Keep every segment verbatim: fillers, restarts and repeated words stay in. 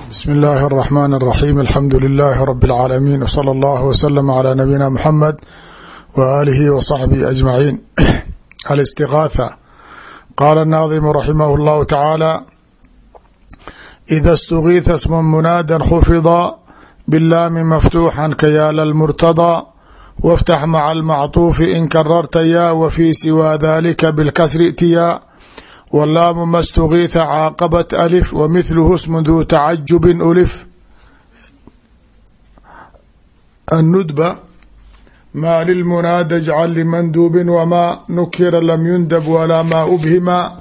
بسم الله الرحمن الرحيم الحمد لله رب العالمين وصلى الله وسلم على نبينا محمد وآله وصحبه أجمعين. الاستغاثة. قال الناظم رحمه الله تعالى: إذا استغيث اسم منادا خفض باللام مفتوحا كيال المرتضى وافتح مع المعطوف إن كررت يا وفي سوى ذلك بالكسر ائتيا واللام ما استغيث عاقبت ألف ومثله اسم ذو تعجب ألف. الندبة ما للمنادى اجعل لمندوب وما نكر لم يندب ولا ما أبهما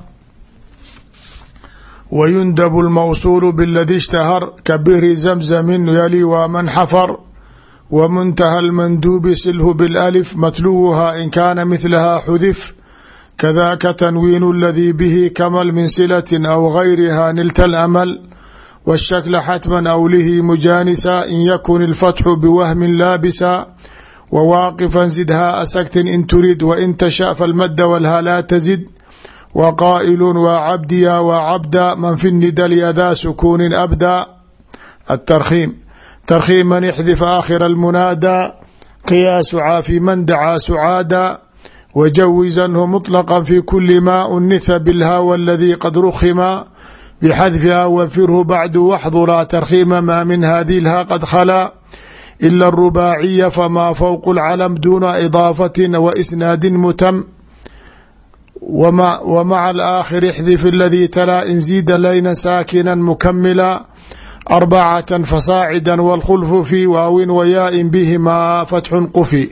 ويندب الموصول بالذي اشتهر كبهر زمزم يلي ومن حفر ومنتهى المندوب سله بالألف متلوها إن كان مثلها حذف كذاك تنوين الذي به كمل من صلة أو غيرها نلت الأمل والشكل حتما أو له مجانسا إن يكن الفتح بوهم لابسا وواقفا زدها أسكت إن تريد وإن تشاء فالمد والها لا تزد وقائل وعبديا وعبدا من في الندى ذا سكون أبدا. الترخيم. ترخيم من يحذف آخر المنادى قياس عافي من دعا سعادا وجوزنه مطلقا في كل ما أنث بالهاء الذي قد رخما بحذفها وفره بعد واحضرا ترخيم ما من هذه الها قد خلا إلا الرباعية فما فوق العلم دون إضافة وإسناد متم ومع, ومع الآخر احذف الذي تلا إن زيد لين ساكنا مكملا أربعة فصاعدا والخلف في واو وياء بهما فتح قفي.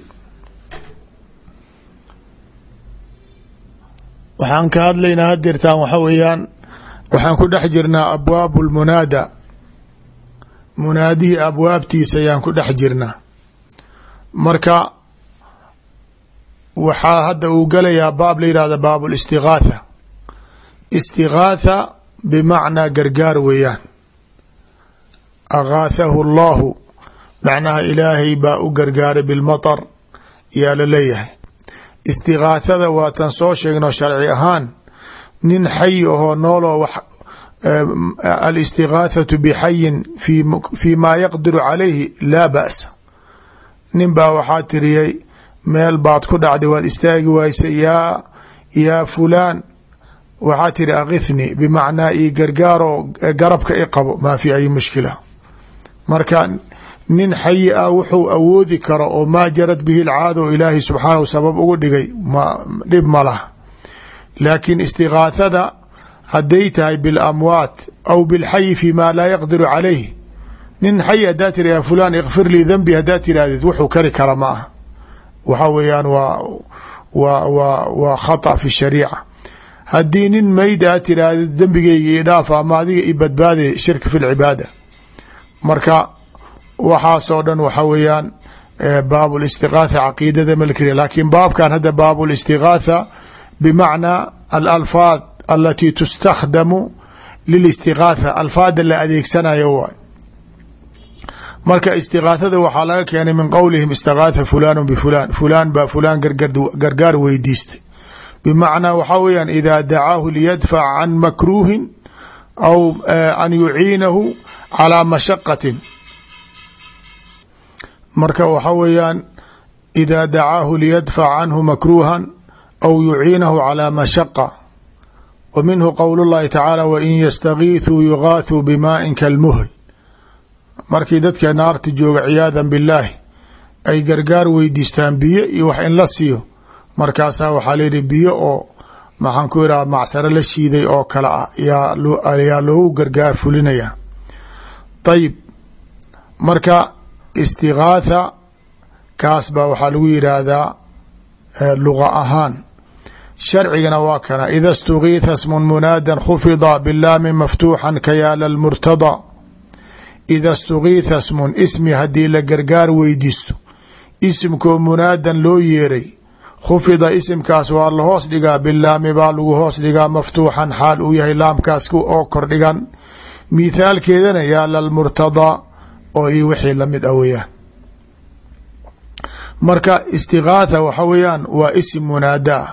waxaan ka hadlaynaa hadirtaan waxa weeyaan waxaan ku dhex jirnaa abwaab lmunaada, munaadihii abwaabtiisa ayaan ku dhex jirnaa. marka waxaa hadda uu galayaa baab la yihahda baab listigaatha. istigaatha bimacnaa gargaar weeyaan. agaathahu allahu macnaha ilaahay baa u gargaaray bilmaطar yaa la leeyahay. istigaathada waa tan soo sheegno sharci ahaan nin xay ahoo nooloo wax alistighaathatu bixayin fi maa yaqdiru calayhi laa ba'sa. nin baa waxaa tiriyey meel baad ku dhacday waad istaagi waysa yaa yaa fulaan waxaa tiri akithni bimacnaa ii gargaaroo garabka i qabo maa fi ay mushkila. marka nin xayi ah wuxuu awoodi karo oo maa jarad bihi lcaada oo ilaahay subxaanahu sabab ugu dhigay ma dhib ma laha. laakiin istigaathada hadday tahay bilamwaat aw bilxayi fi ma laa yaqdiru calayh, nin xayi haddaa tiri ya fulaan ikfir lii danbi haddaa tirahdid wuxuu kari kara ma aha. waxa weeyaan waa waa waa waa khata fi shariica. haddii nin meyd aa tirahdid dembigeyga i dhaaf ama adiga i badbaaday shirka fi lcibaada. marka waxaasoo dhan waxa weeyaan baab الاstiغاaثة caqiidada malkriya. lakin baabkan hadda baab الاstiغاaثة bmacnaa alalfaad alati tustakhdamu liلاstiغاaثة, alfaada la adeegsanayo waay. marka istiغاaثada waxaa laga keenay min qowlihim istغاaثa fulan bfulan, fulaan baa fulaan gargaar weydiistay. bmacnaa waxaa weyaan ida dacaahu liyadfac can makruuhin aw an yuciinahu calىa mashaqatin. marka waxa weeyaan ida dacaahu liyadfac canhu makruuhan aw yuciinahu calى mashaqa. wa minhu qowl اllahi tacaala wain yastagiithuu yugaathuu bimaaءin kalmuhl. markii dadka naarta jooga ciyaada biاllaahi ay gargaar weydiistaan biyo iyo wax in la siiyo, markaasaa waxaa layihi biyo oo maxaan ku ihaha macsaro la shiiday oo kale ah yaa loogu gargaar fulinaya. ayib, marka istigaatha kaas baa waxaa lagu yidhaahdaa luga ahaan. sharcigana waa kana ida اstugiitha smun munaadan khufida bilaami maftuuxan kayaala lmurtada. ida اstugiitha smun ismi haddii la gargaar weydiisto isimkoo munaadan loo yeeray khufida isimkaas waa la hoos dhigaa bilaami baa lagu hoos dhigaa maftuuxan xaal uu yahay laamkaas oo kordhigan. mithaalkeedana yaala lmurtadaa oo io wixii lamid ah weyaan. marka istigaatha waxa weeyaan waa isim munaadaa.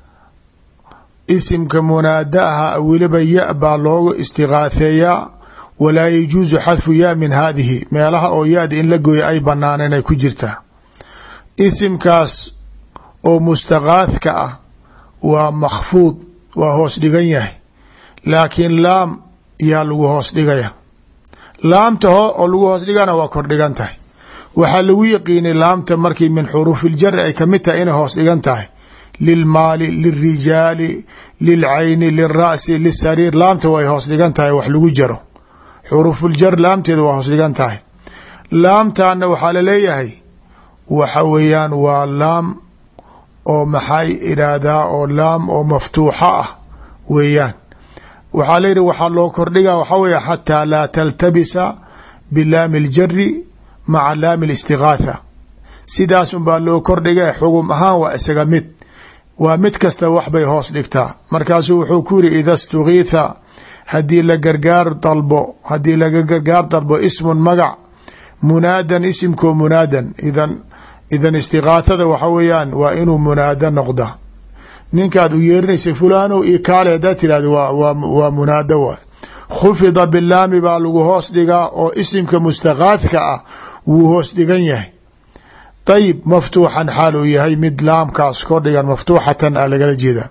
isimka munaadaaha weliba ya baa loogu istigaatheeyaa walaa yajuusu xadfu yaa min haadihi meelaha oo yaada in la gooya ay banaaneen ay ku jirtaa. isimkaas oo mustaqaadka ah waa makhfuud, waa hoos dhigan yahay, laakiin laam yaa lagu hoos dhigaya. laamta oo lagu hoos dhigana waa kor dhigan tahay. waxaa lagu yaqiinay laamta markii min xuruufi ljari ay kamid tahay inay hoos dhigan tahay. lilmaali, lilrijaali, lilcayni, lilra'si, lisariir, laamta way hoos dhigan tahay wax lagu jaro. xuruufuljar laamteeda waa hoos dhigan tahay. laamtaana waxaa laleeyahay waxa weeyaan waa laam oo maxay idhaahdaa oo laam oo maftuuxa ah weeyaan. waxaa la yidhi waxaa loo kordhiga waxaa weeye xataa laa taltabisa bilaami اljari maca laami اlistigaatha. sidaas un baa loo kordhiga, xugum ahaan waa isaga mid, waa mid kasta wax bay hoos dhigtaa. markaasuu wuxuu ku yiri ida stugiitha haddii la gargaar dalbo haddii laga gargaar dalbo ismun magac munaadan isimkoo munaadan, idan idan istigaathada waxa weeyaan waa inuu munaada noqda. ninkaad u yeerinaysa fulano io kaale haddaad tirahda waa waa waa munaada waay. khufida bilaami baa lagu hoos dhigaa oo isimka mustaqaadka ah wuu hoos dhigan yahay. ayib maftuuxan xaal uu yahay mid laamkaas kor dhigan maftuuxatan a lagala jeeda.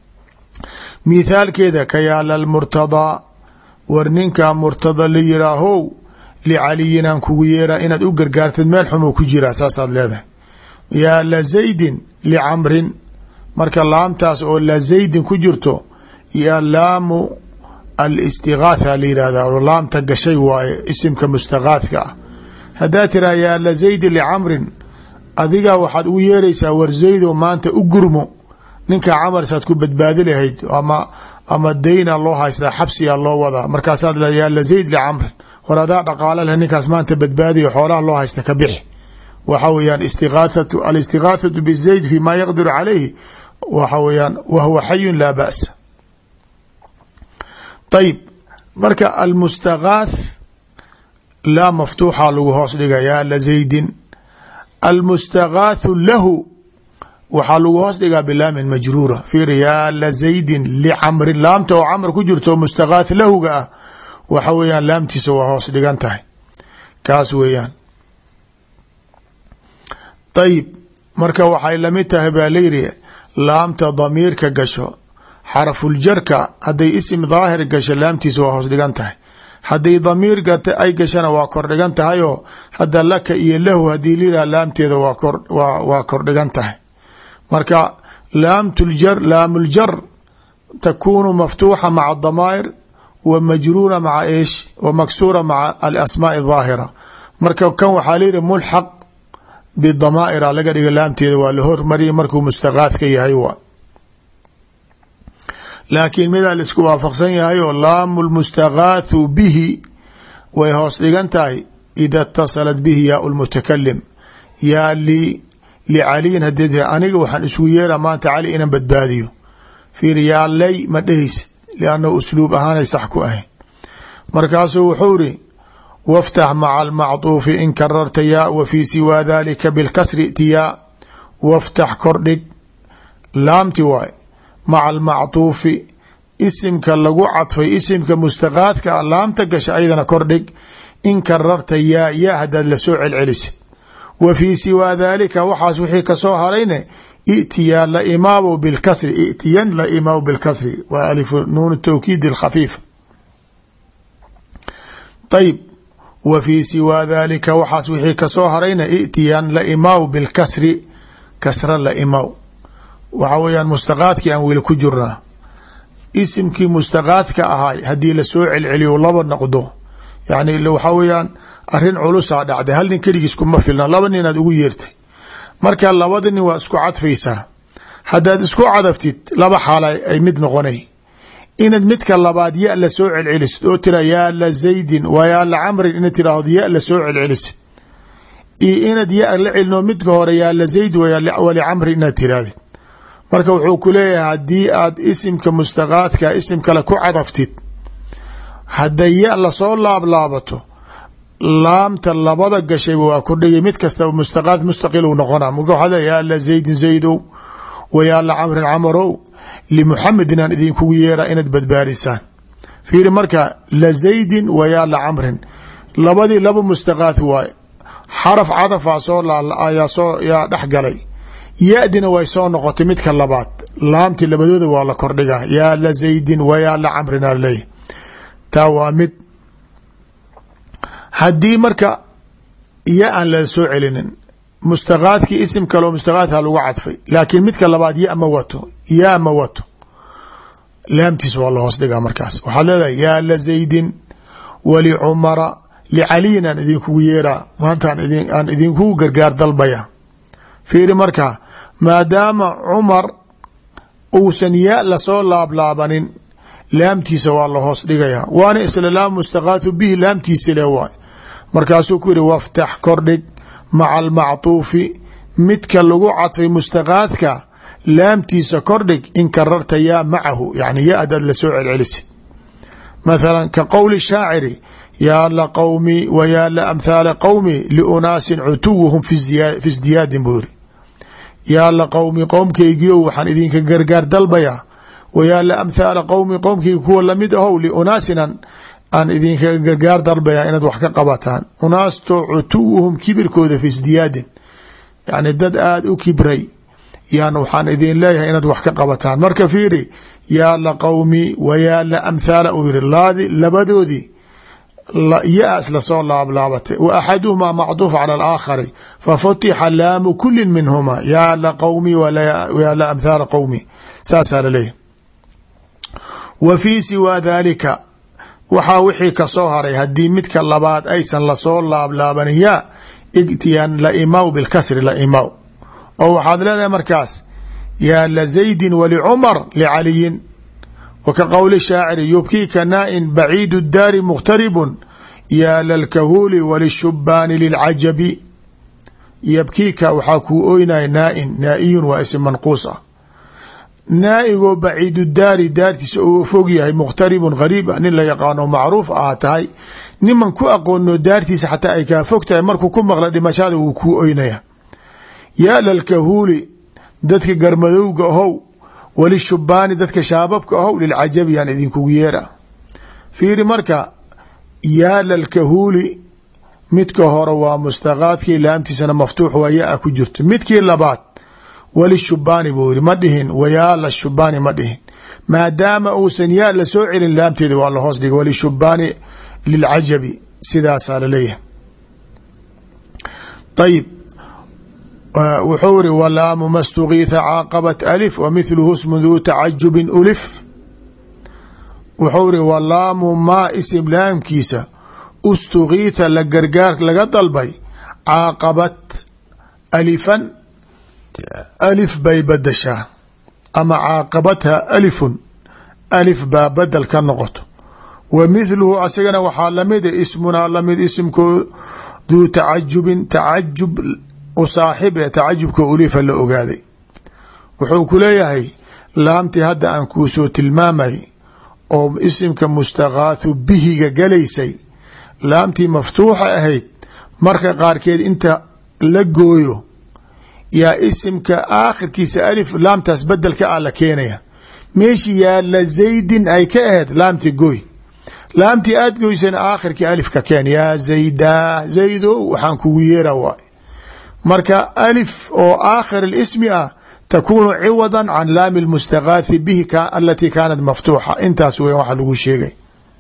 mithaalkeeda ka yaala lmurtadaa, war ninkaa murtada la yiraahow licaliyin aan kugu yeeraa inaad u gargaartid meel xumuu ku jiraa saasaad leedahay. yaa la zaydin licamrin, marka laamtaas oo la zaydin ku jirto yaa laamu alistigaatha la yihahda oo laamta gashay waaye isimka mustaqaadka ah. haddaa tiraa yaa la zaydin licamrin, adigaa waxaad ugu yeeraysaa war zaydo maanta u gurmo, ninka camar saad ku badbaadi lahayd ama ama dayna loo haystaa, xabsiyaa loo wadaa, markaasaad le yaa la zayd licamrin, war adaa dhaqaalo leh ninkaas maanta badbaadiyo xoolaha loo haysta ka bixi. waxa weyaan istiaathatu alistighaathatu bizayd fi ma yaqdiru calayhi waxa weyaan wahuwa xayun laa ba'sa. ayib marka almustagaath laa maftuuxa lagu hoos dhiga yaa la zaydin. almustagaathu lahu waxaa lagu hoos dhigaa bilaamin majruura. fiir yaa la zaydin licamrin, laamta oo camr ku jirto mustagaath lahuga ah waxa weeyaan laamtiisa waa hoos dhigan tahay, kaas weeyaan. ayib marka waxay lamid tahay baa layidhi laamta damiirka gasho xarafuljarka hadday isim daahir gasho laamtiisa waa hoos dhigan tahay, hadday damiir ay gashana waa kor dhigan tahay oo hadda laka iyo lahu haddii lilaha laamteeda waa kor waa kor dhigan tahay. marka laamtuljar laamuljar takunu maftuuxa maca damaa'ir wa majruura maca eesh wa maksuura maca alasmaaءi daahira. marka kan waxaa layidhi mulxaq bidamaa'ira laga dhiga laamteeda waa la hormariyay markuu mustaqaadka yahay waa. laakiin midaa la isku waafaqsan yahay oo laamu lmustagaathu bihi way hoos dhigan tahay ida اtasalat bihi yaa lmutakalim. yaa li licaliyin hadii aniga waxaan isugu yeeraa maanta cali inaan badbaadiyo. fiir yaa lay ma dhehaysid liannahu usluub ahaanay sax ku ahayn. markaasuu wuxuu iri waftax maca almacطuufi in kararta yaa wa fii siwaa dalika bilkasri itiyaa. waftax kordhig laamti waay maca almacطuufi isimka lagu cadfay isimka mustaqaadka laamta gasha ayadana kordhig in kararta yaa yaa hadaad lasoo celcelisid. wa fii siwaa dalika waxaas wixii kasoo harayne itiyaa la imaamu bilkasri, itiyan la imaamu bilkasri waa alifu nuun tawkiid alkhafiif. ayib wa fii siwaa dalika waxaas wixii kasoo harayna itiyan la imaamu bilkasri, kasra la imaaw. waxa weeyaan mustaqaadkii aan weli ku jirnaa. isimkii mustaqaadka ahay haddii lasoo celceliyo laba noqdo yani waxaa weeyaan arrin culusaa dhacday, hal nin keligiis kuma filna, laba ninaad ugu yeertay, marka labada nin waa isku cadfaysaa. haddaad isku cadaftid laba xaala ay mid noqonay, inaad midka labaad ya la soo celcelisid oo tira yaa la zaydin waa yaa la camrin inaad tiraahdo ya la soo celcelisid, iyo inaad ya la celino midka hore yaa la zayd walicamri inaad tirahdid. marka wuxuu ku leeyahay haddii aad isimka mustaqaadka isim kale ku cadaftid, hadday ya lasoo laablaabato laamta labada gashayba waa kordhigay, mid kastaba mustaqaad mustaqil u noqona. marka waxaa leeya yaa la zaydin zaydow wa yaa la camrin camarow limuxamedin aan idinkugu yeeraa inaad badbaadisaan. fiiri marka la zaydin wayaa la camrin labadii laba mustaqaath waaye xaraf cadafaa soo ayaa soo yaa dhex galay ya-dina way soo noqotay midka labaad laamti labadooda waa la kordhigaa yaa la zaydin wayaa la camrin aley taa waa mid haddii marka ya aan la soo celinin mustaqaadkii isim kaleo mustaqaadha lagu cadfay laakiin midka labaad ya ma wato yaa ma wato laamtiis waa la hoos dhigaa markaas waxaad leedahay yaa la zaydin walicumara licaliyin aan idinkugu yeeraa maanta aan idinkugu gargaar dalbaya fiiri marka maadaama cumar uusan yaa lasoo laablaabanin laamtiisa waa la hoos dhigaya waana isla laam mustaqaathu bihi laamtiisa le waay markaasuu ku yihi waftax kordhig maca almactuufi midka lagu cadfay mustaqaadka laamtiisa kordhig in kararta yaa macahu yani ya adaad la soo celcelisa mathala ka qowli shaaciri yaa la qowmi wa yaa la amhaala qowmi liunaasin cutuwuhum fi isdiyaadin buu yiri yaa la qowmi qowmkaygiio waxaan idinka gargaar dalbayaa wa yaa la amhaala qowmi qowmkaygi kuwa lamid ahow liunaasinan aan idinka gargaar dalbayaa inaad wax ka qabataan unaasto cutuwuhum kibirkooda fi isdiyaadin yani dad aada u kibray yaan waxaan idin leeyahay inaad wax ka qabataan marka fiiri yaa la qowmi wa yaa la amhaala uu yiri laadi labadoodii ya-as lasoo laablaabatay wa axaduhumaa macduuf cala alaakhari fafutixa laamu kulin minhumaa yaa la qowmi yaa la amhaala qowmi saasaa laleeyahy wa fii siwaa daalika waxaa wixii kasoo haray haddii midka labaad aysan lasoo laablaabanin yaa igtiyan la imaw bilkasri la imaw oo waxaad leedahay markaas yaa la zaydin walicumar licaliyin wa ka qowli shaaciri yubkiika naa-in baciidu daari mukhtaribun yaa lalkahuuli walishubaani lilcajabi yabkiika waxaa kuu oynaya naa-in naa-iyun waa isim manquus ah naa-igoo baciidu daari daartiisa uu fog yahay mukhtaribun gariib ah nin la yaqaano macruuf ah tahay niman ku aqoono daartiisa xataa ay kaa fog tahay markuu ku maqla dhimashada wuu kuu oynaya yaa lalkahuuli dadka garmadowga ahow walishubaani dadka shaababka ahow lilcajabi yaan idinkugu yeera fiiri marka yaa lalkahuuli midka hore waa mustaqaadkii laamtiisana maftuux waa yaa ku jirto midkii labaad walishubaani buu yiri ma dhihin wayaa la shubaani ma dhihin maadaama uusan yaa la soo celin laamteeda waa la hoos dhigay walishubaani lilcajabi sidaasaa laleeyahay ayib wuxuu iri walaamu ma stugiitha caaqabat alif wa mithluhu smu duu tacajubin ulif wuxuu iri walaamu maa isim laamkiisa ustugiitha la gargaar laga dalbay caaqabat alifan alif bay badashaa ama caaqabatha alifun alif baa badel ka noqoto wa mithluhu asagana waxaa lamid ismunaa lamid isimkoo duu tacajubin tacajub u saaxib ee tacajubka ulifa la ogaaday wuxuu ku leeyahay laamtii hadda aan kuu soo tilmaamay oo isimka mustaqaathu bihiga galaysay laamtii maftuuxa ahayd marka qaarkeed inta la gooyo yaa isimka aakhirkiisa alif laamtaas bedelka ah la keenaya meeshii yaa la zaydin ay ka ahayd laamtii gooy laamtii aad goysana aakhirkii alif ka keen yaa zayda zaydo waxaan kugu yeera waay marka alif oo aakhir اlismi ah takunu ciwada can laami اlmustaqaathi bihi alatii kaanat maftuuxa intaas weya waxa lagu sheegay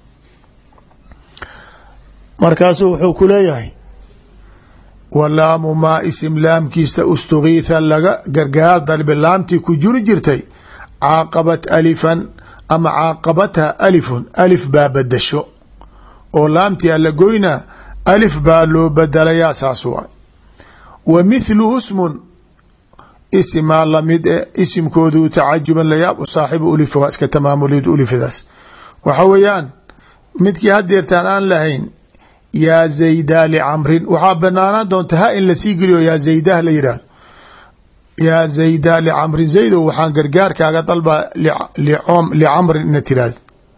markaasuu wuxuu ku leeyahay walaamu maa isim laamkiista ustugiitha laga gargaar dalbe laamtii ku juri jirtay caaqabat alifan ama caaqabatha alifun alif baa badasho oo laamtii ala goyna alif baa loo badalayaa saas waay wa mithluhu smun isimaa lamid e isimkoodu tacajuban layaab saaxibu ulif waa iska tamaamulid ulifidaas waxa weeyaan midkii hadeertaan aan lahayn yaa zayda licamrin waxaa banaanaan doonta ha in lasii geliyo yaa zaydah la yidhaahdo yaa zayda licamrin zaydo waxaan gargaarkaaga dalbaa licamrin ina tiraahdo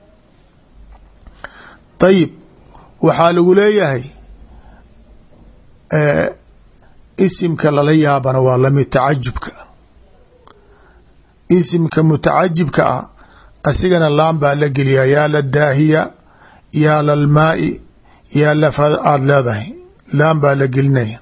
ayib waxaa lagu leeyahay isimka lala yaabana waa lamid tacajubka isimka mutacajibka ah asigana laam baa la geliyaa yaa ladaahiya yaa lalmaai yaa lafa aada leedahay laam baa la gelinaya.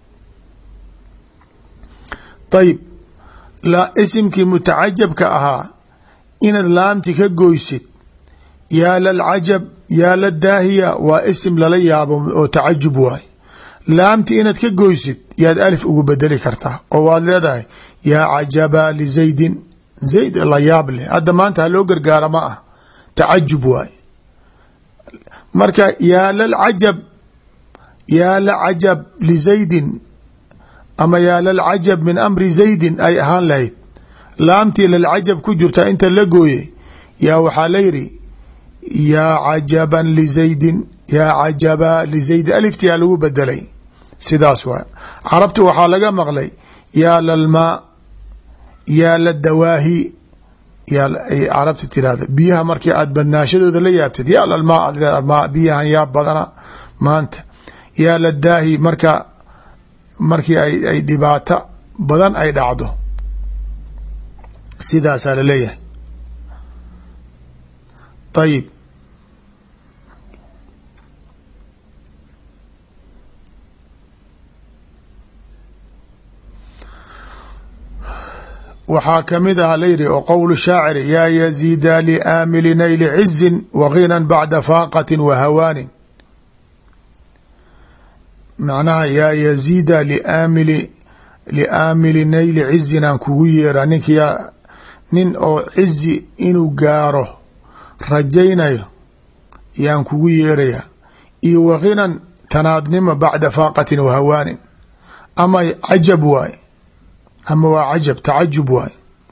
ayib isimkii mutacajabka ahaa inaad laamti ka goysid yaa lalcajab yaa ladaahiya waa isim lala yaabo oo tacajub waay. laamti inaad ka goysid yaad alif ugu bedeli kartaa oo waad leedahay yaa cajaba lizaydin zayd la yaab leh. hadda maanta haloo gargaara ma ah tacajub waay. marka yaa lalcajab yaa lacajab lizaydin ama yaa lalcajab min amri zaydin ay ahaan lahayd laamtii lalcajab ku jirta inta la gooyey yaa waxaa la yidhi yaa cajaban lizaydin yaa cajaba lizaydin alifti yaa lagu bedelay sidaas waay. carabti waxaa laga maqlay yaa lalmaa yaa ladawaahi yaa carabti tirahda biyaha markii aad badnaashadooda la yaabtid yaa lalmaa aad leedahay biyahan yaa badana maanta yaa ladaahi marka markii ay ay dhibaato badan ay dhacdo sidaasaa la leeyahay. ayib waxaa kamid ah layidhi oo qowl shaaciri yaa yaziida liaamili nayli cizin waginan bacda faaqatin wa hawaanin. macnaha yaa yaziida liaamili liaamili nayli cizin aan kugu yeera ninka nin oo cizi inuu gaaro rajaynayo yaan kugu yeeraya iyo waginan tanaadnimo bacda faaqatin wa hawaanin ama cajab waay ama waa cajab tacajub waay.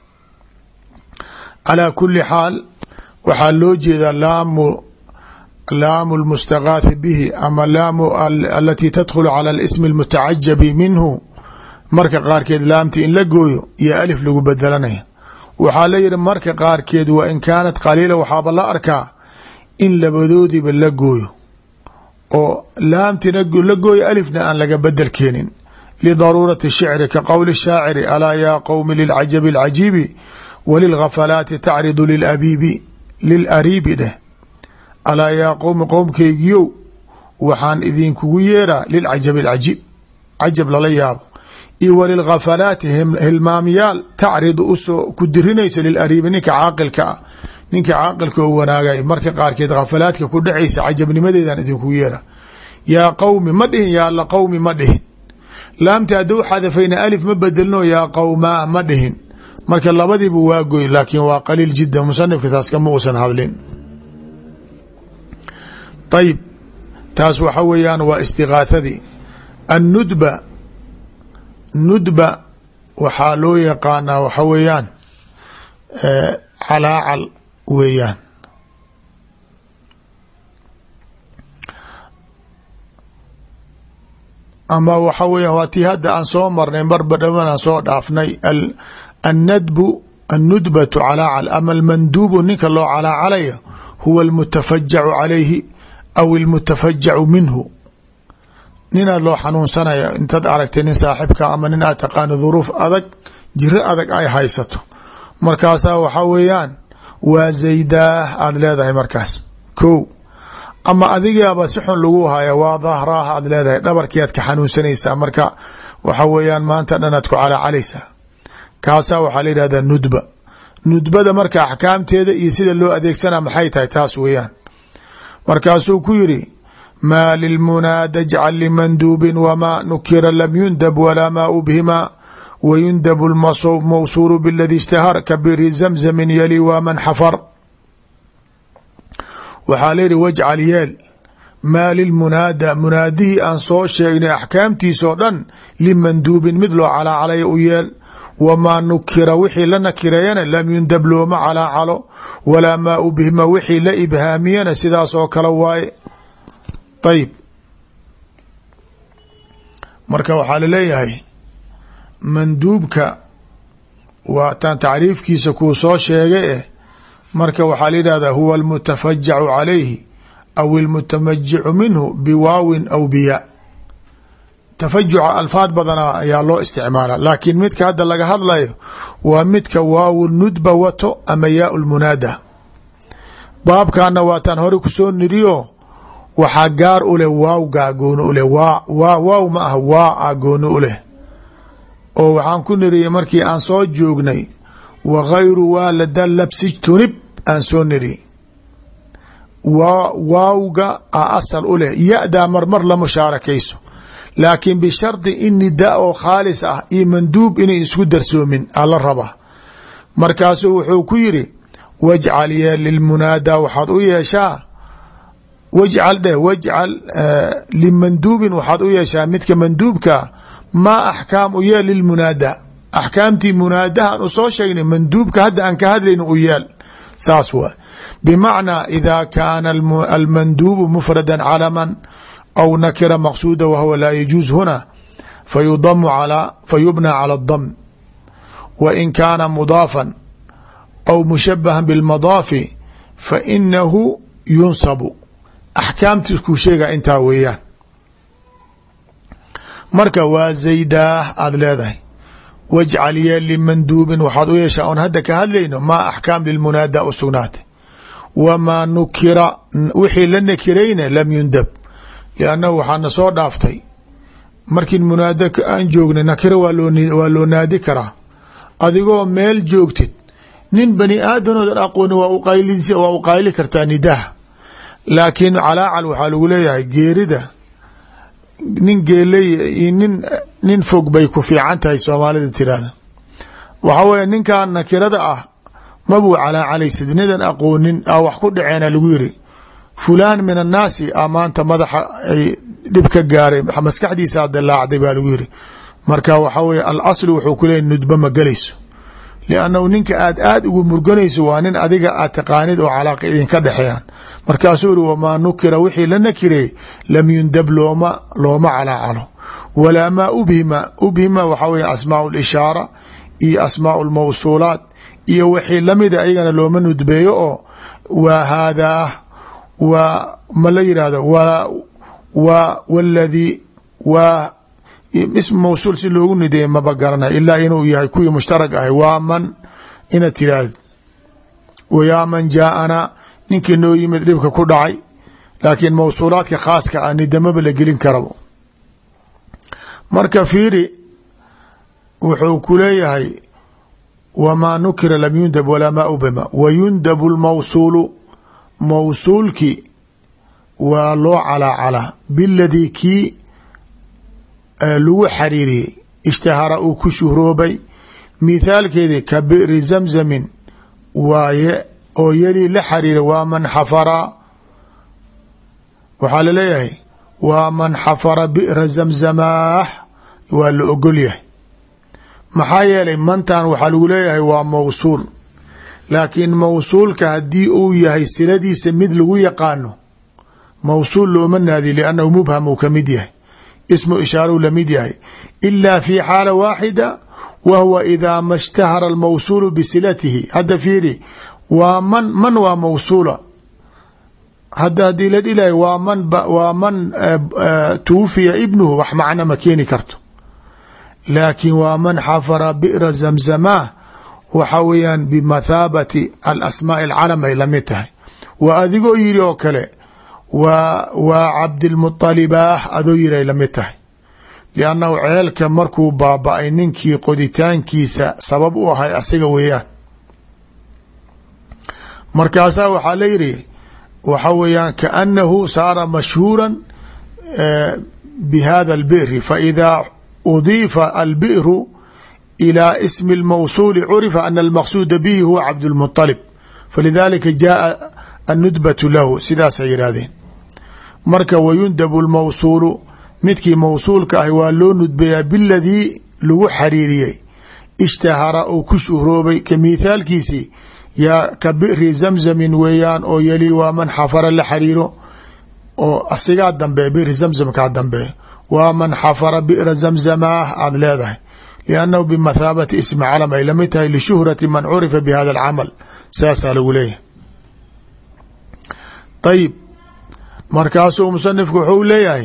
calaa kuli xaal waxaa loo jeedaa laamu laamu lmustagaathi bihi ama laamu alatii tadkhulu cala alismi almutacajabi minhu marka qaarkeed laamti in la gooyo iyo alif lagu bedelanaya. waxaa la yihi marka qaarkeed wa in kaanat qaliila waxaaba la arkaa in labadoodiiba la gooyo oo laamtina la gooyo alifna aan laga bedel keenin lidaruurati shicri ka qowli shaaciri alaa yaa qowmi lilcajabi alcajiibi walilghafalaati tacridu lilabiibi lilariibi dheh alaa yaa qowmi qowmkeygiyow waxaan idinkugu yeeraa lilcajabi alcajiib cajab lala yaabo iyo walilghafalaati hilmaamyaal tacridu usoo ku dirinaysa lilariibi ninka caaqilka ah ninka caaqilka oo wanaagay marka qaarkeed khafalaadka ku dhacaysa cajabnimadeedan idinkugu yeeraa. yaa qowmi ma dhihin yaa la qowmi ma dhihin laamti hadduu xadafayna alif ma bedelno yaa qowmaa ma dhihin marka labadiiba waa goy laakiin waa qaliil jida musanifka taas kama uusan hadlin. ayib taas waxa weeyaan waa istigaahadii. annudba nudba waxaa loo yaqaanaa waxa weeyaan calaacal weeyaan. ama waxa weya waa tii hadda aan soo marnay marba dhawan aan soo dhaafnay annadbu annudbatu calaacal ama almanduubu ninka loo calaacalayo huwa almutafajacu calayhi aw almutafajacu minhu ninaa loo xanuunsanaya intaad aragtay nin saaxibka ama nin aad taqaano duruuf adag jiro adag ay haysato markaasaa waxaa weeyaan waa zaydaah aada leedahay markaas ko ama adigaaba si xun lagu haya waa dahraah aad leedahay dhabarkii aad ka xanuunsanaysaa marka waxa weeyaan maanta dhan aad ku calaacalaysaa kaasaa waxaa la yidhahdaa nudba. nudbada marka axkaamteeda iyo sida loo adeegsana maxay tahay taas weeyaan. markaasuu ku yidhi maa lilmunaada jcal limanduubin wamaa nukira lam yundab walaa maa ubhima wayundabu lmawsuulu biladii ishtahar kabiri zamzamin yali waa man xafar. waxaa la yidhi wajcal yeel maa lilmunaada munaadihii aan soo sheegnay axkaamtiisoo dhan limanduubin mid loo calaacalaya u yeel wamaa nukira wixii la nakireeyana lam yundab looma calaacalo walaa maa ubhima wixii la ibhaamiyana sidaas oo kale waaye. ayib marka waxaa laleeyahay manduubka waa taan tacriifkiisa kuu soo sheegay eh marka waxaa la yidhahdaa huwa almutafajacu calayhi aw almutamajicu minhu biwaawin aw biya. tafajuca alfaad badanaa ayaa loo isticmaala laakiin midka hadda laga hadlayo waa midka waaw nudba wato ama yaa lmunaada baabkaana waataan hore kusoo niriyo waxaa gaar u leh waawgaa gooni u leh waa waa waaw ma ah waa a gooni u leh oo waxaan ku niriyey markii aan soo joognay wa gayru waalada labsijtunib aan soo niri waawga a asal u leh ya-daa marmar la mushaarakayso laakiin bishardi in nidaa oo khaalis ah iyo manduub inay isku darsoomin ala rabaa markaasuu wuxuu ku yiri wajcal yee lilmunaadaa waxaad u yeeshaa wajcal dheh wajcal limanduubin waxaad u yeeshaa midka manduubka maa axkaam u yeel lilmunaadaa axkaamtii munaadahan u soo sheegnay manduubka hadda aan ka hadlayno u yeel saas waay bimacnaa ida kaana almanduubu mufrada calaman aw nakira maqsuuda wahuwa laa yajuuz huna fayudamu calaa fayubnى calى اdam wa in kaana mudaafan aw mushabahan biاlmadaafi fainahu yunsabu axkaamtii kuu sheega intaa weeyaan marka waa zaydaah aada leedahay wajcal yeel limanduubin waxaad u yeeshaa oon hadda ka hadlayno maa axkaam lilmunaadaa u sugnaatay wamaa nukira wixii la nakirayna lam yundab liannahu waxaana soo dhaaftay markii munaada aan joognay nakira waa loo loo naadi karaa adigoo meel joogtid nin bani aadamoodan aqooni waa uqayli waa u qayli kartaa nidaha laakiin calaacal waxaa lagu leeyahay geerida nin geeley iyo nin nin fog bay ku fiican tahay soomaalida tiraahda waxaa weeye ninkan nakirada ah mabuu calaacalaysid nidan aqoonin a wax ku dhaceena lagu yiri fulaan min annaasi a maanta madaxa ay dhib ka gaaray maskaxdiisaa dilaacday baa lagu yiri marka waxaa weye alaslu wuxuu ku leeyahy nudba ma gelayso liannahu ninka aad aad ugu murganayso waa nin adiga aad taqaanid oo calaaqa idinka dhexeeyaan markaasuu yiri wamaa nukira wixii la nakirey lam yundab looma looma calaacalo walaa maa ubhima ubhima waxaa weye asmaau lishaara iyo asmaau lmawsuulaat iyo wixii lamida ayagana looma nudbeeyo oo waa haadaa waa ma la yihahdo wa wa waladii waa ism mawsuul si loogu nideeye maba garanay ilaa inuu yahay kuwii mushtarag ahay waa man inaad tiraahdo wayaa man jaaana ninkii noo yimid dhibka ku dhacay laakiin mawsuulaadka khaaska ah nidamaba la gelin karabo marka fiiri wuxuu ku leeyahay wamaa nukira lam yundab walaa maa ubhima wayundabu lmawsuulu mawsuulki waa loo calaacalaa biladii kii lagu xariiriyey ishtahara uu ku shuhroobay mithaalkeedii ka bi'ri zamzamin waaye oo yelii la xariiray waa man xafara waxaa laleeyahay waa man xafara bi'ra zamzamaah waa la ogol yahay maxaa yeelay mantan waxaa lagu leeyahay waa mawsuul laakiin mawsuulka haddii uu yahay siladiisa mid lagu yaqaano mawsuul looma naadi liannahu mubham uu ka mid yahay ismu ishaaruu lamid yahay ilaa fi xaala waaxida wa huwa idaa ma ishtahara almawsuulu bisilatihi hadda fiiri waa man man waa mawsuula hadda haddii la dhilayo waa man waa man tuwufiya ibnuhu wax macno ma keeni karto laakiin waa man xafara bi'ra zamzamaah waxa weeyaan bimathaabati alasmaaءi alcalam ay lamid tahay waa adigoo yiri oo kale waa waa cabdilmuطalibaah adoo yiri ay lamid tahay liannahu ceelka markuu baaba-ay ninkii qoditaankiisa sabab u ahay asiga weeyaan markaasaa waxaa la yidhi waxa weeyaan kaanahu saara mashhuura bihada اlbi'ri faidaa udiifa albi'ru ilى ismi اlmawsuuli curifa ana almaqsuuda bihi huwa cabdاlmuطalib falidalika jaءa annudbatu lahu sidaasay yidhaahdeen marka wayundabu اlmawsuulu midkii mawsuulka ahi waa loo nudbayaa biladii lagu xariiriyey ishtahara uu ku shuhroobay ka mithaalkiisii yaa ka bi'ri zamzamin weeyaan oo yeli waa man xafara la xariiro oo asigaa dambe bi'ri zamzamkaa dambe waa man xafara bi'ra zamzamaah aada leedahay liannahu bimathaabati ismi calam ay lamid tahay lishuhrati man curifa bi hada alcamal saasaa lagu leeyahay ayib markaasuu musanifku wuxuu leeyahay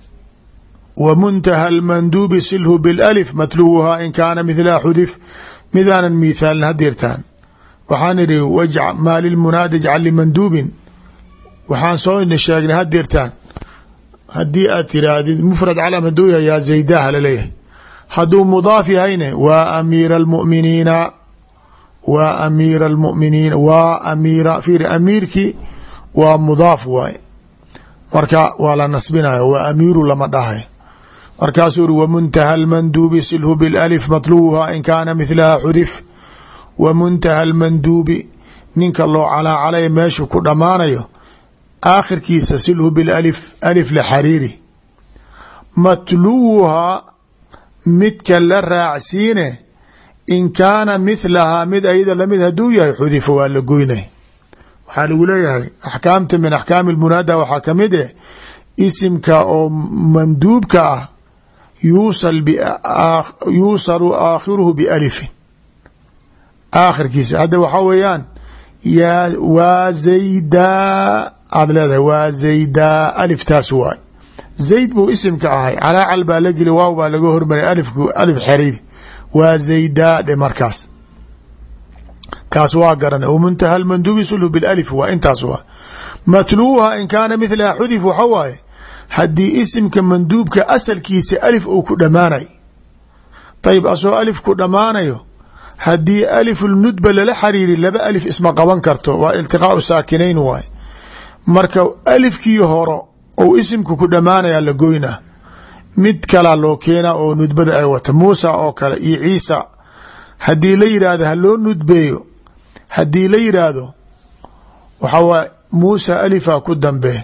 wa muntaha almanduubi silhu bilalif matluwuhaa in kaana midlaha xudif midaanan miithaalin hadirtaan waxaan idhi maa lilmunaada ijcal limanduubin waxaan soo ina sheegnay hadirtaan haddii aad tiraahdid mufrad calam haduu yahay yaa zaydaha laleeyahay hadduu mudaaf yahayne waa amiira almu'miniina waa amiira almu'miniina waa amiira fiiri amiirkii waa mudaaf waaye marka waa la nasbinayo waa amiiru lama dhahay markaasuu uri wamuntaha almanduubi silhu bilalif matlubuha in kaana mihlaha xudif wamuntaha almanduubi ninka loo calaacalaya meeshu ku dhammaanayo aakhirkiisa silhu bilalif alif la xariiri matluwuhaa midka la raacsiine in kaana mihlahaa mid ayada lamid haduu yahay xudifa waa la goynay waxaa lagu leeyahay axkaamta min axkaami almunaada waxaa kamid eh isimka oo manduubka ah yuusal yuusalu aakhiruhu bialifin aakhirkiisa hadda waxaa weeyaan yaa waa zaydaa aad leedahay waa zaydaa aliftaas waay zayd buu isimka ahay calaacal baa la geli waaw baa laga hormaray alifku alif xariiri waa zaydaa dhe markaas kaas waa garana wamuntaha almanduubi sulhu bilalif waa intaas waa matluuha in kaana mihlaha xudif waxa waaye haddii isimka manduubka asalkiisa alif uu ku dhammaanayo ayib asoo alif ku dhammaanayo haddii alifulnudba lala xariiri laba alif isma qaban karto waa iltiqaau saakinayn waay marka alifkii horo ou isimka ku dhammaanaya la goynaa mid kalaa loo keenaa oo nudbada ay wata muusa oo kale iyo ciisa haddii la yidhaahdo ha loo nudbeeyo haddii la yidhaahdo waxaa waay muusa alifaa ku dambee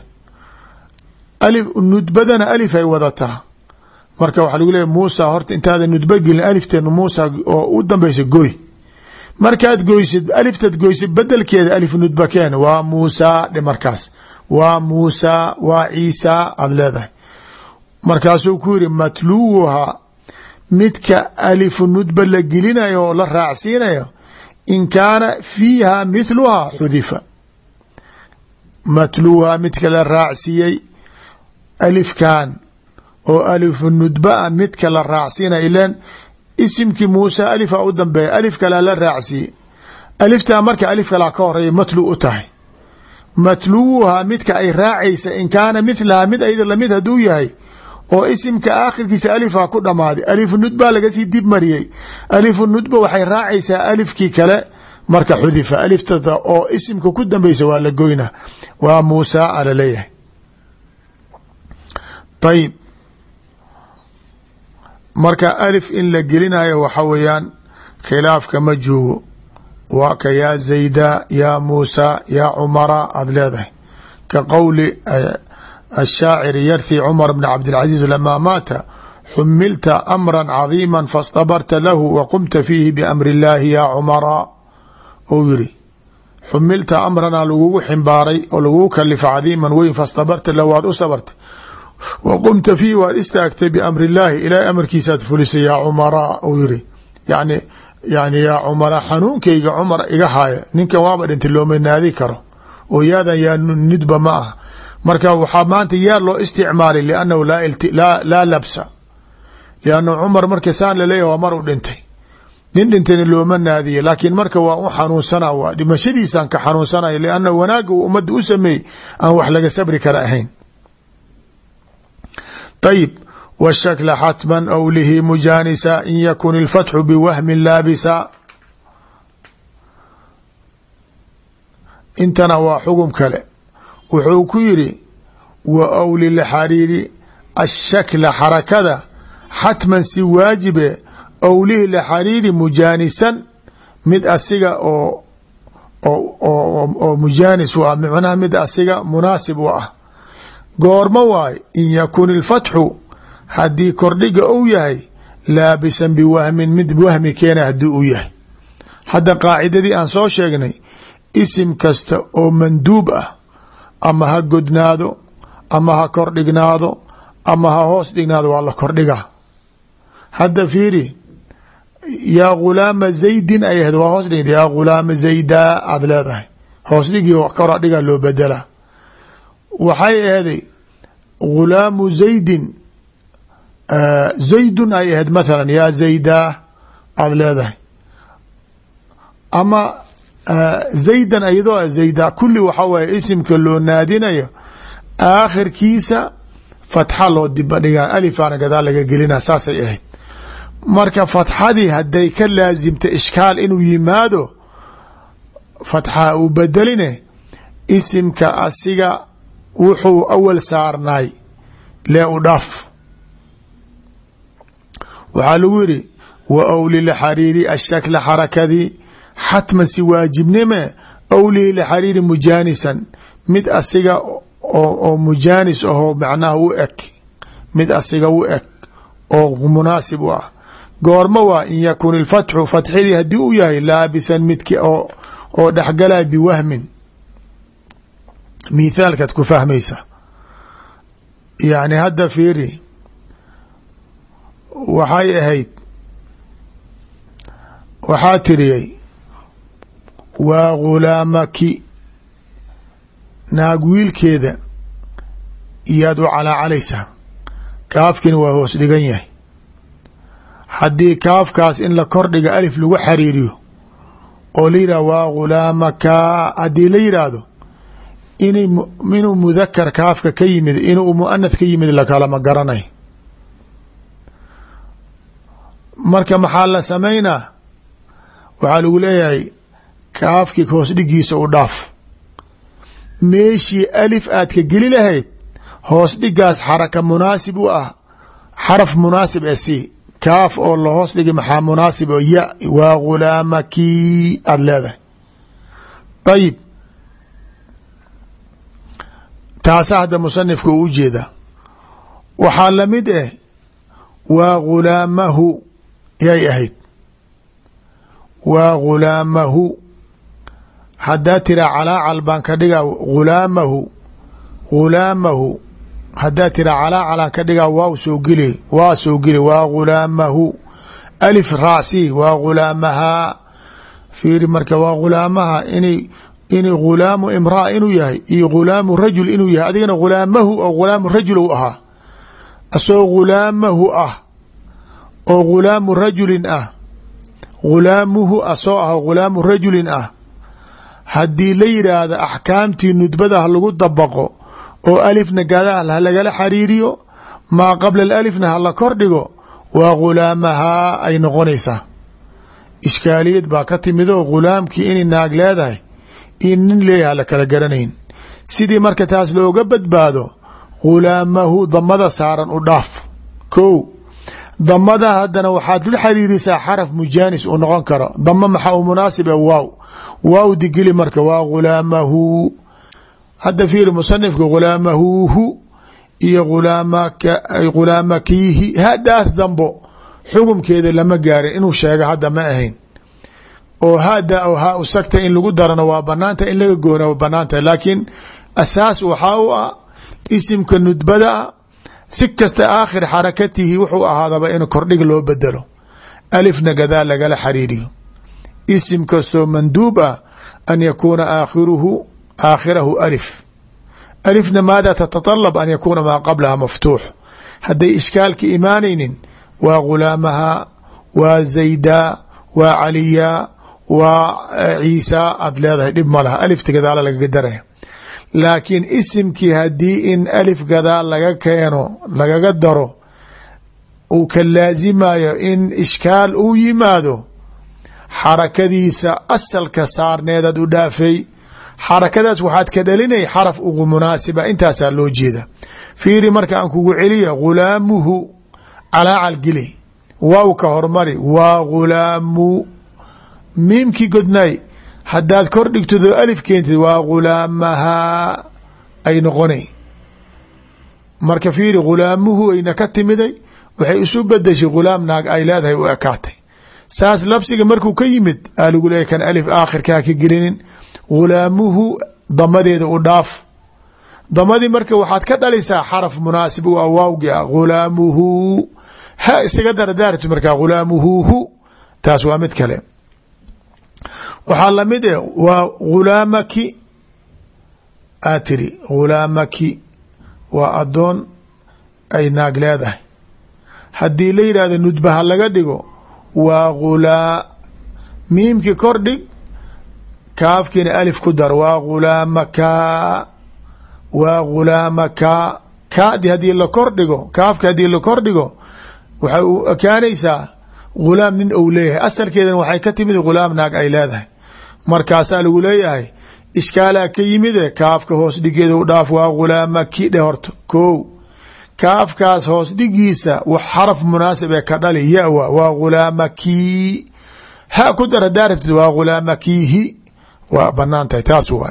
alif nudbadana alif ay wadataa marka waxaa lagu leeyahy muusa horta intaada nudba gelin alifteenu muusa oo u dambaysa goy markaad goysid aliftaad goysid bedelkeeda alif nudba keen waa muusa dhe markaas waa muusa waa ciisa aada leedahay markaasuu ku yiri matluwuhaa midka alifu nudba la gelinayo oo la raacsiinayo in kaana fiiha mithluhaa xudifa matluwuhaa midka la raacsiiyey alifkan oo alifu nudba a midka la raacsiinaya ilan isimkii muusa alifa u dambeeya alif kalaa la raacsiiyey aliftaa marka alif kalaa ka horeeya matlu u tahay matluwuhaa midka ay raacaysa in kaana mihlahaa mid ayada lamid haduu yahay oo isimka aakhirkiisa alifaa ku dhammaaday alifu nudba laga sii dib mariyey alifu nudba waxay raacaysaa alifkii kale marka xudifa aliftada oo isimka ku dambeysa waa la goynaa waa muusa ala leeyahay ayib marka alif in la gelinayo waxa weeyaan khilaafka ma joogo waa ka yaa zayda yaa muusa yaa cumara aada leedahay ka qowli الشاacر yrثي cمر بن cبدالعزيز لما mاaت xmilta أمرا cظيما فاصطبرta له وqمta فيhi بأمر اللahi ya cمرا ou yiri xumilta أمرana lagugu ximbaaray oo lagugu kalifa cظيiما weyn فاصطبرta lahu waad u sabrtay وqمta فيhi waad istaagtay بأمر اللahi ilahay amarkiisaad fulisay ya cمرا ou yiri yani yani yaa cمرa xanuunkayga cمر iga haayo ninkan waaba dhintay looma naadi karo oo yaadan yaa nidba ma ah marka waxaa maanta yaa loo isticmaalay liannahu laa labsa liannahu cumar marka saan laleeyahy waa mar u dhintay nin dhintayna looma naadiye laakiin marka waa u xanuunsana waa dhimashadiisaan ka xanuunsanaya liannahu wanaaga uu ummadda u sameeyey aan wax laga sabri kara ahayn ayib washakla xatman awlihi mujaanisa in yakun ilfatxu biwahmin laabisa intana waa xugum kale wuxuu ku yiri wa awli lxariiri ashakla xarakada xatman si waajibe awlihi lxariiri mujaanisan mid asiga oo oo mujaanis u ah micnaha mid asiga munaasib u ah goorma waay in yakun ilfatxu haddii kordhiga ou yahay laabisan biwahmin mid wahmi keena haddii uu yahay hadda qaacidadii aan soo sheegnay isim kasta oo manduub ah ama ha godnaado ama ha kor dhignaado ama ha hoos dhignaado waa la kordhigaa hadda fiiri yaa ghulaama zaydin ay ahayd waa hoos dhigta yaa ghulaama zaydaa aada leedahay hoos dhigii kora dhigaa loo bedelaa waxay aheeday ghulaamu zaydin zaydun ay ahayd mathalan yaa zaydaa aada leedahay ama zaydan ayadoo zayda kulli waxa waye isimka loo naadinayo aakhirkiisa fatxa loo diba dhigaa alifaana gadaal laga gelina saasay ahayd marka fatxadii hadday ka laasimta ishkaal inuu yimaado fatxa uu bedeline isimka asiga wuxuu awal saarnaay lee u dhaaf waxaa lagu yidhi wa awli lxariiri ashakla xarakadii xatman si waajibnime awlihi lxariiri mujaanisan mid asiga oo mujaanis ahoo macnaha u eg mid asiga u eg oo munaasib u ah goorma waa in yakun ilfatxu fatxidii haddii u yahay laabisan midki oo oo dhexgalay biwahmin mithaalkaad ku fahmaysa yani hadda fiiri waxay ahayd waxaa tiriyey waa ghulaamaki naag wiilkeeda iyaad u calaacalaysaa kaafkina waa hoos dhigan yahay haddii kaafkaas in la kordhiga alif lagu xariiriyo oo la yidhah waa ghulaamaka haddii la yidhaahdo inay inuu mudakar kaafka ka yimid inuu muanath ka yimid lakalama garanay marka maxaa la samaynaa waxaa lagu leeyahay kaafkii hoos dhigiisa u dhaaf meeshii alif aad ka geli lahayd hoos dhigaas xaraka munaasib u ah xaraf munaasib e si kaaf oo la hoos dhigi maxaa munaasib oo ya waa ghulaamaki aada leedahay ayib taasa hadda musanifka uu ujeeda waxaa lamid ah waa ghulaamahu yay ahayd waa ghulaamahu haddaa tiraa calaacal baan ka dhigaa ghulaamahu ghulaamahu haddaa tiraa calaacalaan ka dhigaa waa soo geli waa soo geli waa ghulaamahu alif raacsi waa ghulaamahaa fiiri marka waa ghulaamaha inay inay ghulaamu imraa inuu yahay iyo ghulaamu rajul inuu yahay adigana ghulaamahu oo ghulaamu rajul u ahaa asoo ghulaamahu ah oo ghulaamu rajulin ah ghulaamuhu asoo ah ghulaamu rajulin ah haddii la yidhaahdo axkaamtii nudbada ha lagu dabaqo oo alifna gadaal ha lagala xariiriyo maa qabla alifna ha la kordhigo waa ghulaamahaa ay noqonaysaa ishkaaliyad baa ka timid oo ghulaamkii inay naag leedahay in nin leeyaha la kala garanayn sidii marka taas looga badbaado ghulaamahu damada saaran u dhaaf ko damada haddana waxaad la xariirisaa xaraf mujaanis uu noqon karo dama maxaa u munaasib waaw waaw digili marka waa ghulaamahu hadda fiiri musanifka ghulaamahuhu iyo ghulaamakiihi hadaas dambo xukumkeeda lama gaarin inuu sheego hadda ma ahayn oo hada o ha u sagta in lagu darano waa banaanta in laga goona waa banaanta laakiin asaas waxaa u ah isimka nudbada si kasta aakhir xarakatihi wuxuu ahaadaba in kordhig loo bedelo alifna gadaal lagala xariiriyo isim kastoo manduub ah an yakuuna aakhiruhu aakhirahu alif alifna maada tataطalab an yakuuna maa qablaha maftuux hadday ishkaalka imaanaynin waa ghulaamaha waa zayda waa caliya waa ciisa aad leedahay dhib ma laha alifta gadaala lagaga daraya laakiin isimkii haddii in alif gadaal laga keeno lagaga daro uu ka laasimayo in ishkaal uu yimaado xarakadiisa asalka saarneedaad u dhaafay xarakadaas waxaad ka dhalinay xaraf ugu munaasiba intaasaa loo jeeda fiiri marka aan kugu celiya ghulaamuhu calaacal geli waaw ka hormari waa ghulaamu miimkii godnay haddaad kor dhigtado alif keentid waa ghulaamahaa ay noqonay marka fiiri ghulaamuhu ayna ka timiday waxay isu bedeshay ghulaam naag ay leedahay u ekaatay saas labsiga markuu ka yimid aa lagu leeyahy kan alif aakhirkaa ka gelinin ghulaamuhu damadeeda u dhaaf damadii marka waxaad ka dhalisaa xaraf munaasib u ah waawgi ah ghulaamuhu ha isaga dardaartu markaa ghulaamuhuhu taas waa mid kale waxaa lamid eh waa ghulaamaki aad tiri ghulaamaki waa adoon ay naag leedahay haddii la yidhahdo nudbaha laga dhigo waa ghulaa miimki kor dhig kaafkiina alif ku dar waa ghulaamaka waa ghulaamaka kaadi haddii la kor dhigo kaafka haddii la kor dhigo waxay u ekaanaysaa ghulaam nin ou leeyahay asalkeedan waxay ka timid ghulaam naag ay leedahay markaasaa lagu leeyahay ishkaalaa ka yimide kaafka hoos dhigeeda u dhaaf waa ghulaamaki dhe horto ko kaafkaas hoos dhigiisa wax xaraf munaasib ee ka dhali yawa waa ghulaamaki ha ku dar hadaa rabtid waa ghulaamakiihi waa banaan tahay taas waay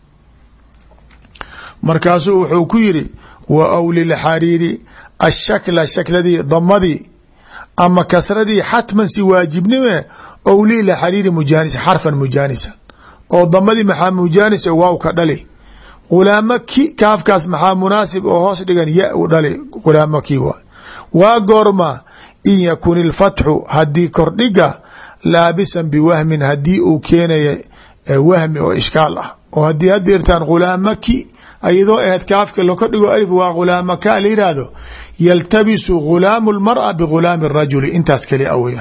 markaasuu wuxuu ku yiri wa awlilxariiri ashakla shakladii damadii ama kasradii xatman si waajibnime awlilxariiri mujaanisa xarfan mujaanisa oo damadii maxaa mujaanisa waaw ka dhali ghulaamaki kaafkaas maxaa munaasib oo hoos dhigan ya u dhali ghulaamaki waay waa goorma in yakun ilfatxu haddii kordhiga laabisan biwahmin haddii uu keenaya wahmi oo ishkaal ah oo haddii hadda irtaan ghulaamaki ayadoo ahayd kaafka laka dhigo alif waa ghulaamaka la yihahdo yaltabisu ghulaamu lmara bighulaami الrajuli intaas kali awaya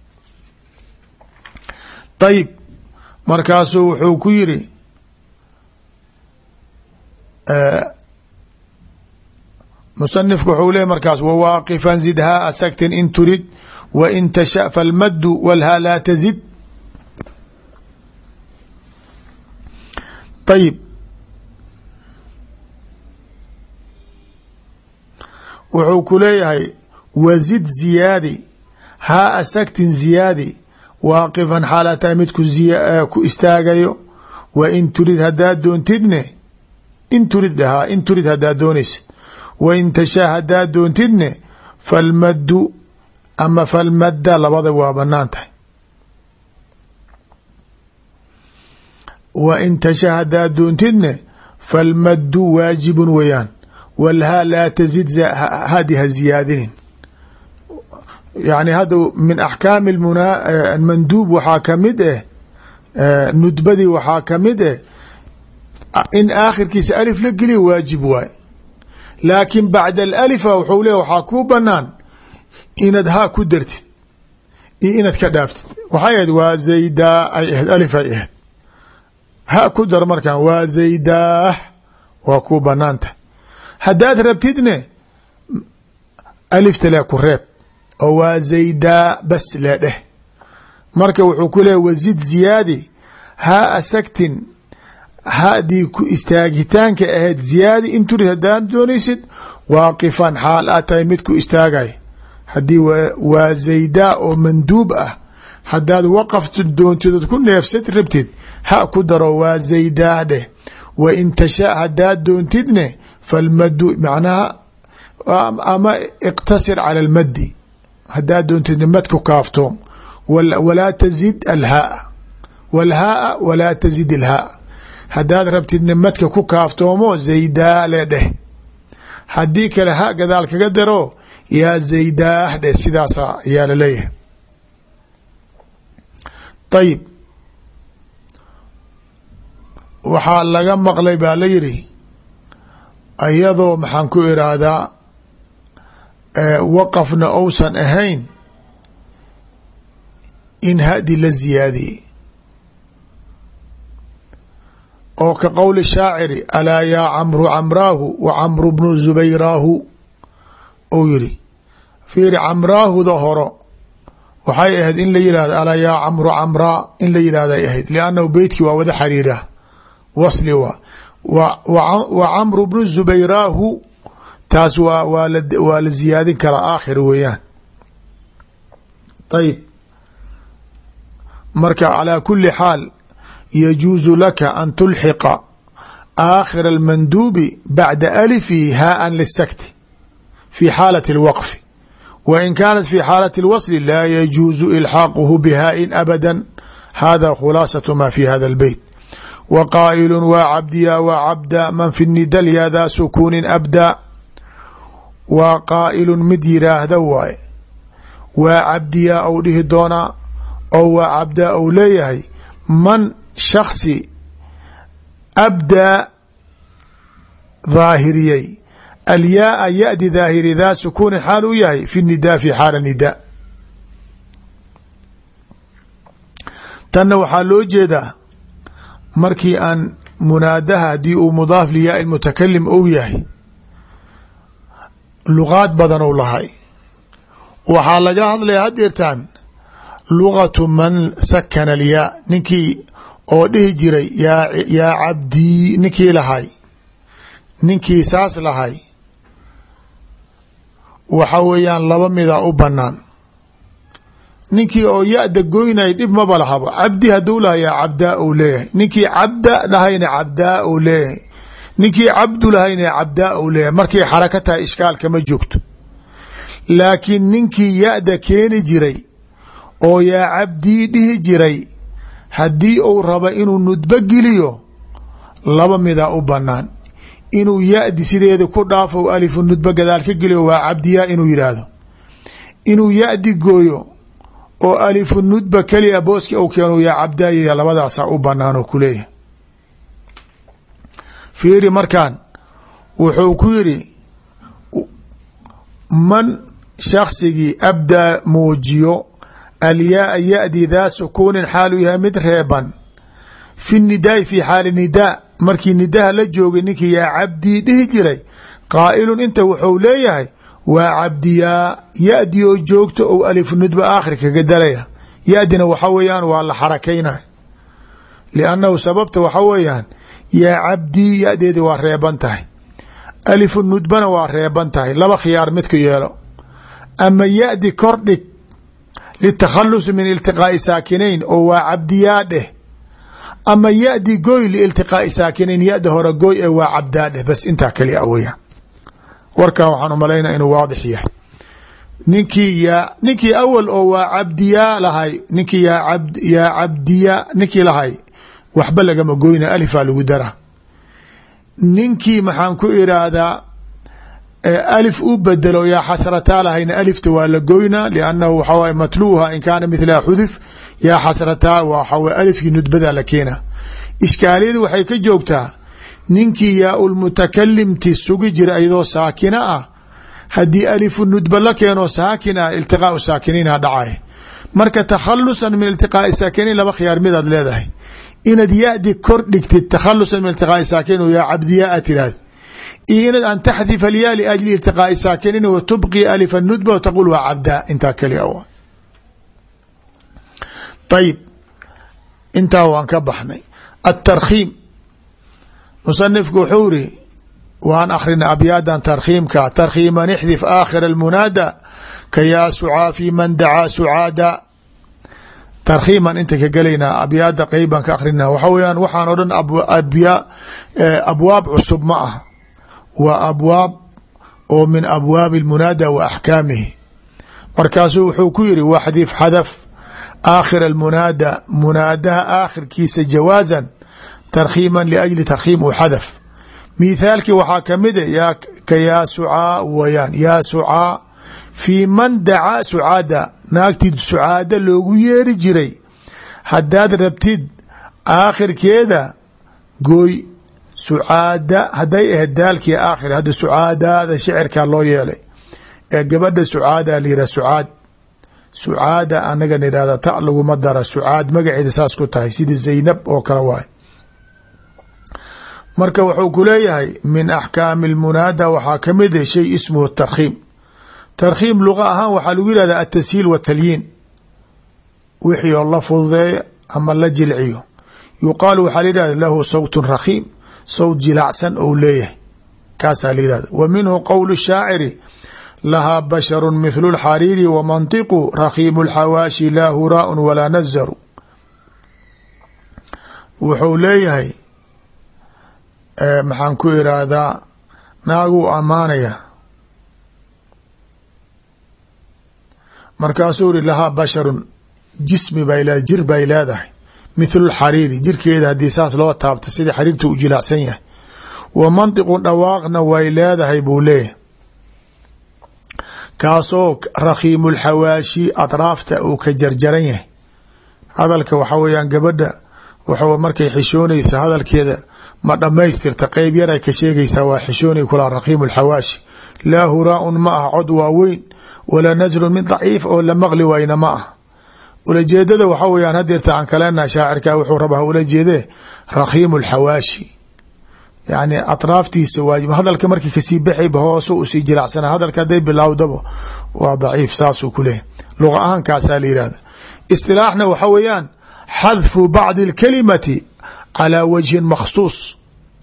ayib markaasuu wuxuu ku yiri musanifku wuxuu leey markaas wawaaqifan zid haa saktin in turid wa in tasha falmaddu walhaa laa tazid ayib wuxuu ku leeyahay wazid ziyaadi haa saktin ziyaadi waaqifan xaalaa tahay mid ku istaagayo wa in turid haddaad doontidne in turid dhahaa in turid haddaad doonaysid wa in tashaa haddaad doontidne falmaddu ama falmadda labada waa banaan tahay wa in tashaa haddaad doontidne falmaddu waajibun weeyaan walhaa laa tazid hadi ha ziyaadinin yani hadda min axkaami manduub waxaa kamid eh nudbadii waxaa kamid eh in aakhirkiisa alif la geliya waajib waay laakin bacda alalifa wuxuu leeya waxaa kuu banaan inaad haa ku dartid iyo inaad ka dhaaftid waxay ahayd waa zaydaa ay ahayd alif ay ahayd ha ku dar markaan waa zaydaah waa kuu banaan tahay haddaad rabtidne alifta lee ku reeb oo waa zaydaa bas lee dheh marka wuxuu ku leeya wazid ziyaadi haa asagtin hadii ku istaagitaanka ahayd ziyaadi in turid haddaad doonaysid waaqifan xaal aad tahay mid ku istaagay haddii waa zaydaa oo manduub ah haddaad waqaftu doontid ku neefsad rabtid ha ku daro waa zaydaa dheh wa in tashaa haddaad doontidne falmaddu macnaha ama iqtasir cala almaddi haddaad doontidne madku kaaftoom walaa tazid alhaaa walhaaa walaa tazid alhaaa haddaad rabtidne madka ku kaaftoomo zaydaa le dheh haddii kale ha gadaal kaga daro yaa zaydaah dheh sidaasa ayaa laleeyahay ayib waxaa laga maqlay baa la yidhi ayadoo maxaan ku iraahdaa waqafna ousan ahayn in hadi la ziyaadiyey oo ka qowli shaaciri alaa yaa camru camraahu wa camru bnu zubayraahu ou yiri fiiri camraahuda horo waxay ahayd in la yihahdo alaa yaa camru camraa in la yihahday ahayd liannahu beytkii waa wada xariirah wasli waa wa camru bnu zubayraahu taas waa waa la waa la ziyaadin karaa aakhir weeyaan ayib marka calaa kuli xaal yajuuzu laka an tulxiqa aakhira almanduubi bacda alifi haaan lisakti fi xaalati اlwaqfi wa in kaanat fi xaalati اlwasli laa yajuuzu ilxaaquhu bihaain abada hada khulaasatu ma fi hada اlbeyt wa qaa'ilu waa cabdiya waa cabda man fi nidal yadaa sukuunin abda waa qaa'ilu mid yiraahda waaye waa cabdiya ou dhihi doonaa oo waa cabda ou leeyahay man shaksi abdaa daahiriyey alyaaa yadi daahiri daa sukuunin xaal u yahay fi nidaa fi xaala nidaa tanna waxaa loo jeedaa markii aan munaadaha haddii uu mudaaf liyaa ilmutakalim ou yahay luqaad badan ou lahay waxaa laga hadlaya haddeertaan lugatu man sakana alyaa ninkii oo dhihi jiray yaa yaa cabdii ninkii lahay ninkii saas lahay waxa weeyaan laba midaa u banaan ninkii oo ya-da goynay dhib maba lahabo cabdi hadduu lahay yaa cabdaa ou leeyahay ninkii cabda lahayna cabdaa ou leeyahay ninkii cabdu lahayna cabdaa ou leeyahay markay xaraka tahay ishkaalka ma joogto laakiin ninkii ya-da keeni jiray oo yaa cabdii dhihi jiray haddii uu raba inuu nudbo geliyo laba midaa u banaan inuu ya-di sideeda ku dhaafo alifu nudbo gadaal ka geliyo waa cabdiyaa inuu yidhaahdo inuu ya-di gooyo oo alifu nudba keliya booski ou keeno yaa cabdaaya labadaasaa u banaan oo kuleeyahay fiiri markaan wuxuu ku yidhi man shaksigii abdaa muujiyo alyaaa ya-di daa sukuunin xaaluu yahay mid reeban fi nidaai fi xaali nidaa markii nidaha la joogay ninkii yaa cabdii dhihi jiray qaa'ilun inta wuxuu leeyahay waa cabdiyaa ya-di oo joogto ou alifu nudba aakhir kaga dalaya ya-dina waxa weeyaan waa la xarakaynay liannahu sababta waxa weeyaan yaa cabdii ya-deedi waa reeban tahay alifu nudbana waa reeban tahay laba khiyaar midku yeelo ama ya-di kordhig litakhalusi min iltiqaa'i saakinayn oo waa cabdiyaa dheh ama ya-di goy liiltiqaa'i saakinayn ya-da hore goy ee waa cabdaa dheh bas intaa kali a weyaan warkan waxaan u malaynaa inuu waadix yahay ninkii yaa ninkii awal oo waa cabdiyaa lahay ninkii yaa ab yaa cabdiya ninkii lahay waxba lagama goyna alifaa lagu dara ninkii maxaan ku iraahdaa alif u bedelo yaa xasrataa lahayna alifta waa la goynaa liannahu waxaa waay matluuha in kaana midlaha xuduf yaa xasrataa waxa way alifkii nudbadaa la keena ishkaaliyadu waxay ka joogtaa ninkii yaa ulmutakalimti sugi jira iyadoo saakina ah haddii alifu nudba la keeno saakin ah iltiqaau saakiniina dhacay marka takhalusan min iltiqaa'i saakiniin laba khiyaar midaad leedahay inaad ya-di kor dhigtid takhalusan min iltiqaa'i saakiniin oo yaa cabdiyaa a tiraahd iyo inaad an taxdif alyaa liajli iltiqaa'i saakiniin wa tubqi alifa nudba wa taqul waa cabdaa intaa kali a ayib intaa waan ka baxnay atarkhiim musanifku wuxuu iri waan akhrina abyaadan tarkhiimka tarkhiiman ixdif aakhira almunaada ka yaa sucaa fi man dacaa sucaada tarkhiiman inta ka gelaynaa abyaada qeyban ka akhrina waxa weyaan waxaan o dhan abyaa abwaab cusub ma ah waa abwaab oo min abwaabi almunaada wa axkaamihi markaasuu wuxuu ku yiri waxdif xadaf aakhira almunaada munaadaha aakhirkiisa jawaazan tarkhiiman liajli tarkhiim u xadaf mithaalkii waxaa kamida yaa ka yaa sucaa wayaan yaa sucaa fii man dacaa sucaada naagtid sucaada loogu yeeri jiray haddaad rabtid aakhirkeeda gooy sucaada hadday ahayd daalkii aakhir hadda sucaadaada shicirkaa loo yeelay ee gabadha sucaada layihah sucaad sucaada anaga nidhahda ta laguma dara sucaad magaceeda saas ku tahay sida zaynab oo kale waay marka wuxuu ku leeyahay min axkaami almunaada waxaa kamid ah shay ismuhu tarkhiim tarkhiim luqa ahaan waxaa lagu yihahda atashiil watalyiin wixii oo la fududeeya ama la jilciyo yuqaalu waxaa la yihahda lahu sawtun rakhiim sawt jilacsan ou leeyahay kaasaa la yihahda wa minhu qowlu shaaciri lahaa basharu mithlu lxariiri wa mantiqu rakhiimu lxawaashi laa huraaun walaa nazaru wuxuu leeyahay maxaan ku iraahdaa naaguu ammaanaya markaasuu iri lahaa basharun jismi bay leedahay jir bay leedahay mithlu lxariiri jirkeeda haddii saas loo taabto sidai xariirta u jilacsan yahay wa mantiqun dhawaaqna way leedahay buu leeyahay kaasoo rakhiimu lxawaashi atraafta uu ka jarjaran yahay hadalka waxa weeyaan gabadha waxa markay xishoonaysa hadalkeeda ma dhamaystirta qeyb yar ay ka sheegaysaa waa xishoonay kulaa rakhiimu lxawaashi laa huraaun ma ah cod waaweyn walaa nasrun mid daciif oo la maqli wayna ma ah ulajeedada waxa weyaan hadeerta aan kaleenaha shaacirka wuxuu rabaa ula jeedee rakhiimu lxawaashi yani atraaftiisa waajib hadalka markii kasii baxayba hoose usii jiracsana hadalka haday bilowdaba waa daciif saasuu ku leeyahy luqa ahaankaasaa la yihahda istilaaxna waxa weeyaan xadfu bacdi اlkalimati calى wajhin makhsuus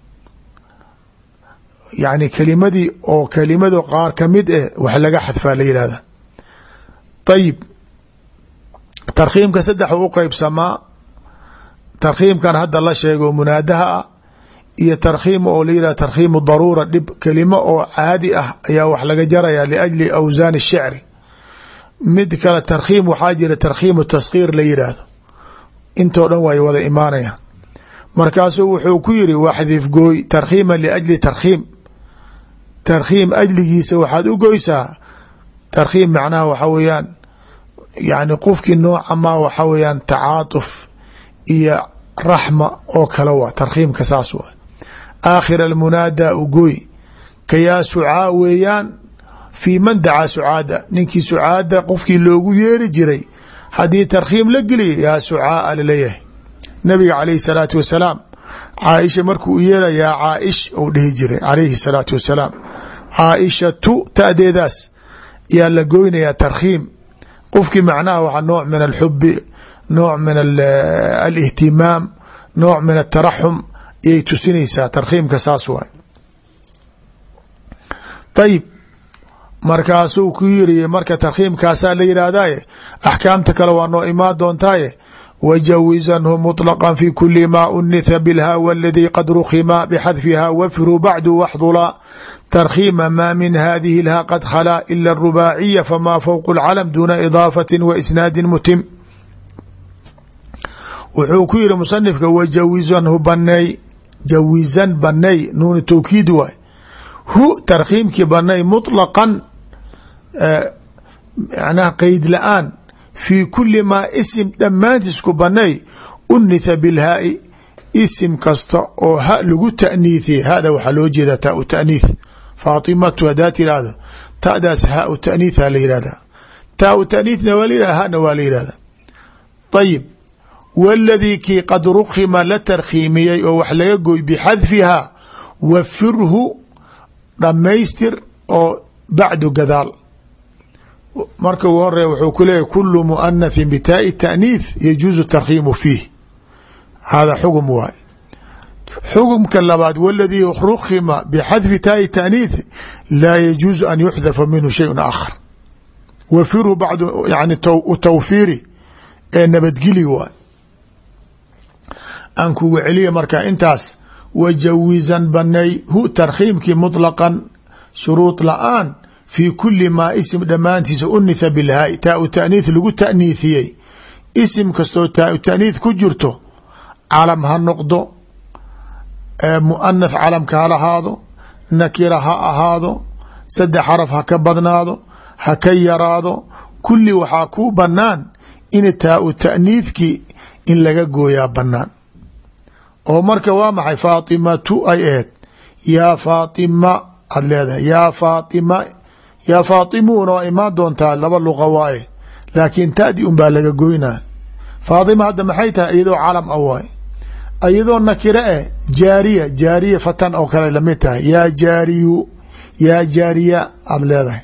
yani kelimadii oo kelimado qaar kamid eh wax laga xadfaa la yihahda ayib tarkhiimka saddex u qeybsamaa tarkhiimkan hadda la sheego munaadaha ah iyo tarkhiim oo la yihah tarkhiimu daruura dhib kelimo oo caadi ah ayaa wax laga jaraya liajli awsaan الshicri mid kale tarkhiim waxaa jira tarkhiimu taskhiir la yidhaahdo intoo dhan way wada imaanayaan markaasuu wuxuu ku yiri waxdif gooy tarkhiima liajli tarkhiim tarkhiim ajligiisa waxaad u goysaa tarkhiim macnaha waxa weeyaan yani qofkii nooca ma waxa weeyaan tacaatuf iyo raxma oo kale waa tarkhiimka saas waa aakhir almunaada u gooy ka yaa sucaa weeyaan fii man dacaa sucaada ninkii sucaada qofkii loogu yeeri jiray haddii tarkhiim la geliya yaa sucaaa laleeyahay nabiga calayhi salaatu wasalaam caaisha markuu u yeela yaa caaish ou dhihi jiray calayhi salaatu wasalaam caaishatu ta'deedaas yaa la goynayaa tarkhiim qofkii macnaha waxaa nooc min alxubi nooc min alihtimaam nooc min ataraxum ayay tusinaysaa tarkhiimka saas waay ayib markaasuu ku yiri marka tarkhiimkaasaa la yidhaahdaye axkaamta kale waa noo imaan doontaaye wajawizanhu muطlqa fi kuli ma unitha bilhawa aladii qad rukhima bxadfiha wafiruu bacdu waxdula tarkhiima ma min hadihi lha qad khalaa ila arubaaciya fama fowq اlcalam duna idaafati wa isnaadi mutim wuxuu ku yiri musanifka wajawizanhu banay jawizan banay nuun tawkiid waay hu tarkhiimkii banay muطlaqan manaha qeyd la-aan fii kuli maa isim dhammaantiis ku banay unitha bilhaai isim kasta oo ha lagu ta'niithiye hada waxaa loo jeedaa taa u ta'niith faatimatu hadaa tiraahdo ta'daas ha u ta'niitha la yihahda taa u ta'niithna waa la yihahda hana waa la yihahda ayib waladii kii qad rukhima la tarkhiimiyey oo wax laga gooy bixadfihaa wafirhu dhammaystir oo bacdu gadaal marka u hore wuxuu ku leeyahy kulu muanathin bitaa'i ta'niith yajuuzu tarkhiimu fiih hada xugm waay xugmka labaad waladii rukhima bixadfi taa'i ta'niith laa yajuuzu an yuxdafa minhu shayء aakhar wafirhu bacdu yani tawfiiri ee nabadgeli waay aan kugu celiya marka intaas wajawizan banay hu tarkhiimkii muطlaqan shuruud la-aan fii kuli maa isim dhammaantiisa unitha bilhaai taa u ta'niith lagu ta'niithiyey isim kastoo taa u ta'niith ku jirto calam ha noqdo muanath calamka ha lahaado nakira ha ahaado saddex xaraf ha ka badnaado ha ka yaraado kulli waxaa kuu banaan in taa u ta'niithkii in laga gooyaa banaan oo marka waa maxay faatimatu ay aheyd yaa faatima aad leedahay yaa faatima yaa faatimuuna waa imaan doontaa laba luqa waaye laakiin ta'di un baa laga goynaa faatima hadda maxay tahay iyadoo calam a waay iyadoo nakire eh jaariya jaariya fatan oo kale lamid tahay yaa jaariyu yaa jaariya aad leedahay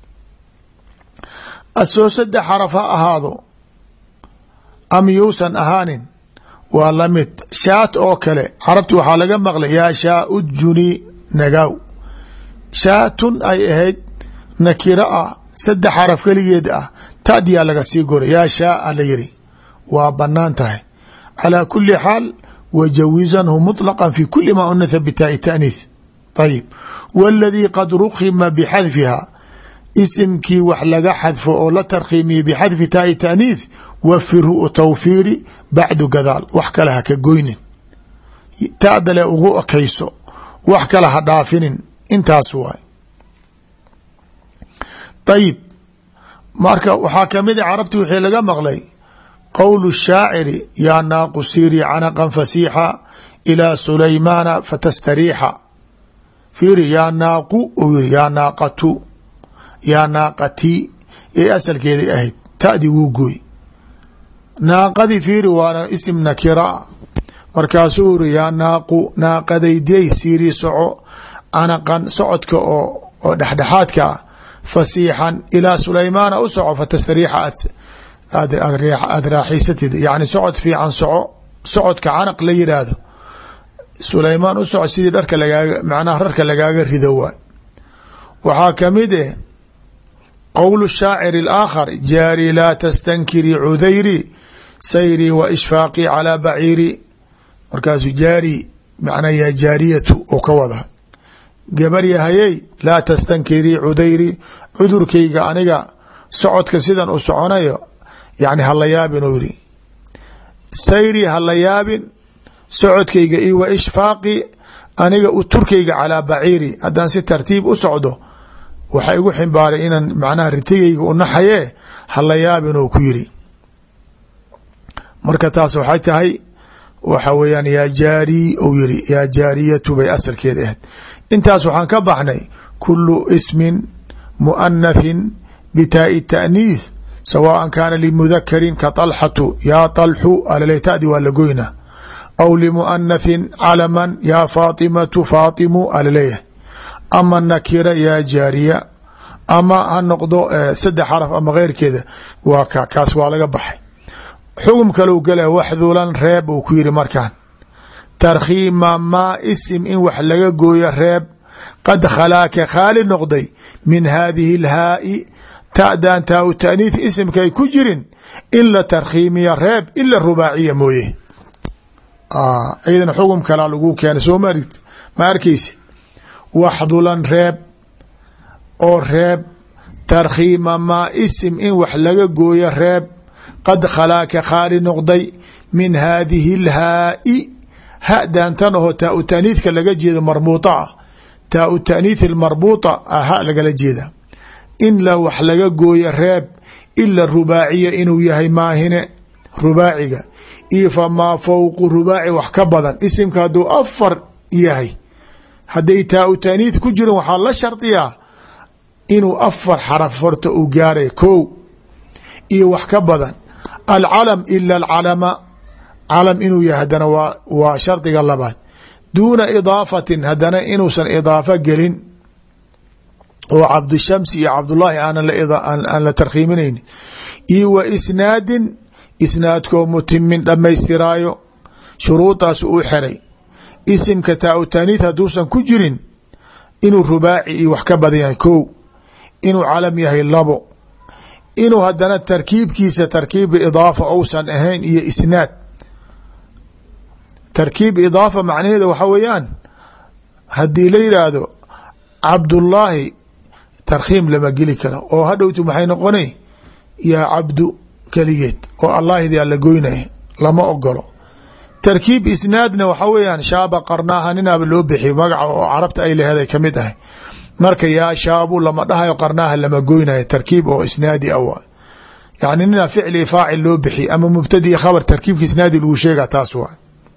asoo saddex xaraf ha ahaado am yuusan ahaanin waa lamid shaat oo kale carabti waxaa laga maqlay yaa shaa udjuni nagaaw shaatun ay ahayd nakira ah saddex xaraf keligeed ah ta'diyaa laga sii goray yaa shaaa la yiri waa banaan tahay calaa kuli xaal wajawizanhu muطlqa fi kuli ma unitha bitaa'i ta'niith ayib waladii qad rukhima bixadfiha isimkii wax laga xadfo oo la tarkhiimiyey bixadfi taa'i ta'niith wafirhu u tawfiiri bacdu gadaal wax kale ha ka goynin ta'dale ugu ekayso wax kale ha dhaafinin intaas waay ayib marka waxaa kamid a carabti wixii laga maqlay qowlu shaaciri yaa naaqu siiri canaqan fasiixa ilaa sulaymaana fatastariixa fiiri yaa naaqu uu yiri yaa naaqatu yaa naaqatii ee asalkeeday ahayd ta'di wuu gooy naaqadii fiiri waana isim nakira markaasuu uri yaa naaqu naaqadayday siiri soco canaqan socodka oo oo dhexdhexaadka ah fasiixan ilaa sulaymaana u soco fatastariixa aad raaxiisatid yani socod fiican soco socodka canaq la yidhaahdo sulaymaan u soco sidii dharka lagaaga macnaha rarka lagaaga rido waay waxaa kamid eh qowl shaacir اlaakhar jaari laa tastankiri cudayri sayri wa ishfaaqii calaa baciiri markaasuu jaari macnaa yaa jaariyatu oo ka wada gabar yahayey laa tastankirii cudayri cudurkayga aniga socodka sidan u soconayo yani hala yaabin u yiri sayri hala yaabin socodkayga iyo wa ishfaaqi aniga u turkayga calaa baciiri haddaan si tartiib u socdo waxa igu ximbaaray inaan macnaha ritigayga u naxaye hala yaabin oo ku yiri marka taas waxay tahay waxa weeyaan yaa jaari ou yiri yaa jaariyatu bay asalkeeda ahayd intaas waxaan ka baxnay kulu ismin muanathin bitaa'i taaniith sawaan kaana limudakarin ka طalxatu yaa طalxu alaleytadi waa lagoyna aw limuanathin calaman yaa faatimatu faatimu alaleeyahay ama nakira yaa jaariya ama ha noqdo saddex xaraf ama keyrkeeda waa ka kaas waa laga baxay xugum kalou gala waxdulan reeb uu ku yiri markaan tarkhiima maa isim in wax laga gooyo reeb qad khalaaka khaali noqday min haadihi lhaa'i ta'dan taa u taaniith isimkay ku jirin in la tarkhiimiya reeb ila rubaaciya mooye iyadana xugum kalaa lagu keena soo ma ma arkeysi waxdulan reeb oo reeb tarkhiima maa isim in wax laga gooyo reeb qad khalaaka khaali noqday min haadihi lhaa'i hadan tan aho taa u taaniithka laga jeedo marbuuta ah taa u taaniith marbuuta ah ha lagala jeeda in la wax laga gooyo reeb ila rubaaciya inuu yahay maahine rubaaciga iyo famaa fowqu rubaaci wax ka badan isimka hadduu afar yahay hadday taa u taaniith ku jirin waxaa la shardiyaa inuu afar xaraf horta uu gaaray kow iyo wax ka badan alcalam ila alcalama calam inuu yahay hadana waa waa shardiga labaad duuna idaafatin hadana inuusan idaafo gelin oo cabdishamsi iyo cabdullaahi aanaan la tarkhiiminayni iyo wa isnaadin isnaadkoo mutimin dhammaystiraayo shuruudaas uu xiray isimka taa u taaniith hadduusan ku jirin inuu rubaaci iyo wax ka badan yahay kow inuu calam yahay labo inuu hadana tarkiibkiisa tarkiib idaafa ousan ahayn iyo isnaad tarkiib idaafa macnaheeda waxa weeyaan haddii la yidhaahdo cabdullaahi tarkhiim lama geli karo oo hadhowtu maxay noqonay yaa cabdu keligeed oo allaahidyaa la goynaya lama ogolo tarkiib isnaadna waxa weeyaan shaaba qarnaaha ninaaba loo bixiy magaca oo carabta ay laheeday kamid ahay marka yaa shaabu lama dhahayo qarnaaha lama goynayo tarkiib oo isnaadi awa yani nina ficli faacil loo bixiy ama mubtadi khabar tarkiibka isnaadi lagu sheega taas waa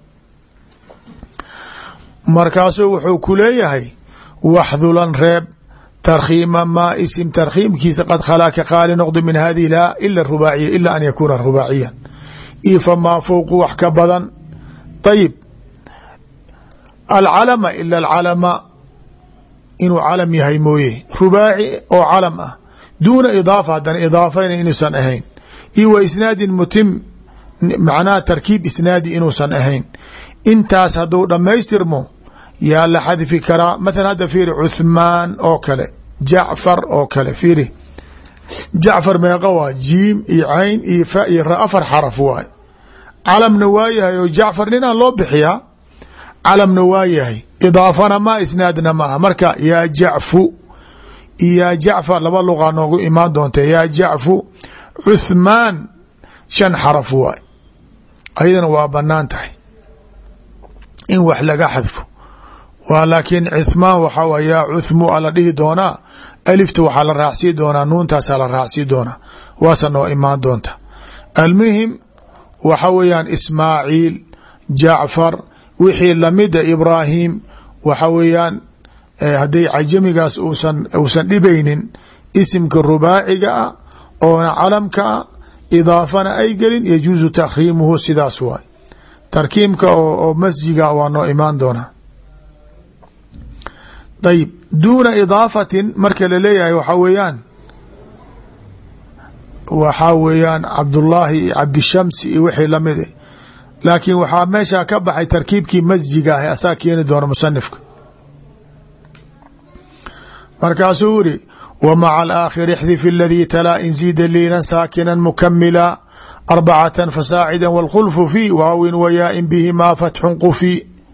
markaasuu wuxuu ku leeyahay waxdulan reeb tarkhiima maa isim tarkhiimkiisa qad khalaaka qaali noqdo min hadihi laa ila rubaaciya ila an yakuuna rubaaciyan iyo famaa fowqu wax ka badan ayib alcalama ila alcalama inuu calam yahay mooye rubaaci oo calam ah duuna idaafa haddana idaafayna inuusan ahayn iyo wa isnaadin mutim macnaha tarkiib isnaadi inuusan ahayn intaas hadduu dhammaystirmo yaa la xadfi karaa mathala hadda fiiri cuthmaan oo kale jacfar oo kale fiiri jacfar meeqa waa jiim iyo cayn iyo fa iyo ra afar xaraf waay calamna waa yahay oo jacfar ninaan loo bixiyaa calamna waa yahay idaafana ma isnaadna maaha marka yaa jacfu iyo yaa jacfar laba luqaa noogu imaan doonta yaa jacfu cuthmaan shan xaraf waay ayadana waa banaan tahay in wax laga xadfo waa laakiin cithmaan waxaa wa yaa cuthmu a la dhihi doonaa alifta waxaa la raacsii doonaa nuuntaasaa la raacsii doonaa waasa noo imaan doonta almuhim waxa weeyaan ismaaciil jacfar wixii lamida ibraahim waxa weeyaan hadday cajamigaas uusan uusan dhibaynin isimka rubaaciga ah oona calamka ah idaafana ay gelin yajuusu takhriimuhu sidaas waay tarkiimka oo masjiga waa noo imaan doonaa ayib duuna idaafatin marka la leeyahay waxaa weeyaan waxaa weeyaan cabdullaahi iyo cabdishamsi iyo wixii lamid laakiin waxaa meeshaa ka baxay tarkiibkii masjiga ah asaa keeni doona musanifka markaasuu yiri wa maca alaakhir ixdif aladii talaa in ziida liilan saakinan mukamila arbacatan fasaacida wاlkhulfu fi waawin wayaain bihimaa fatxun qufi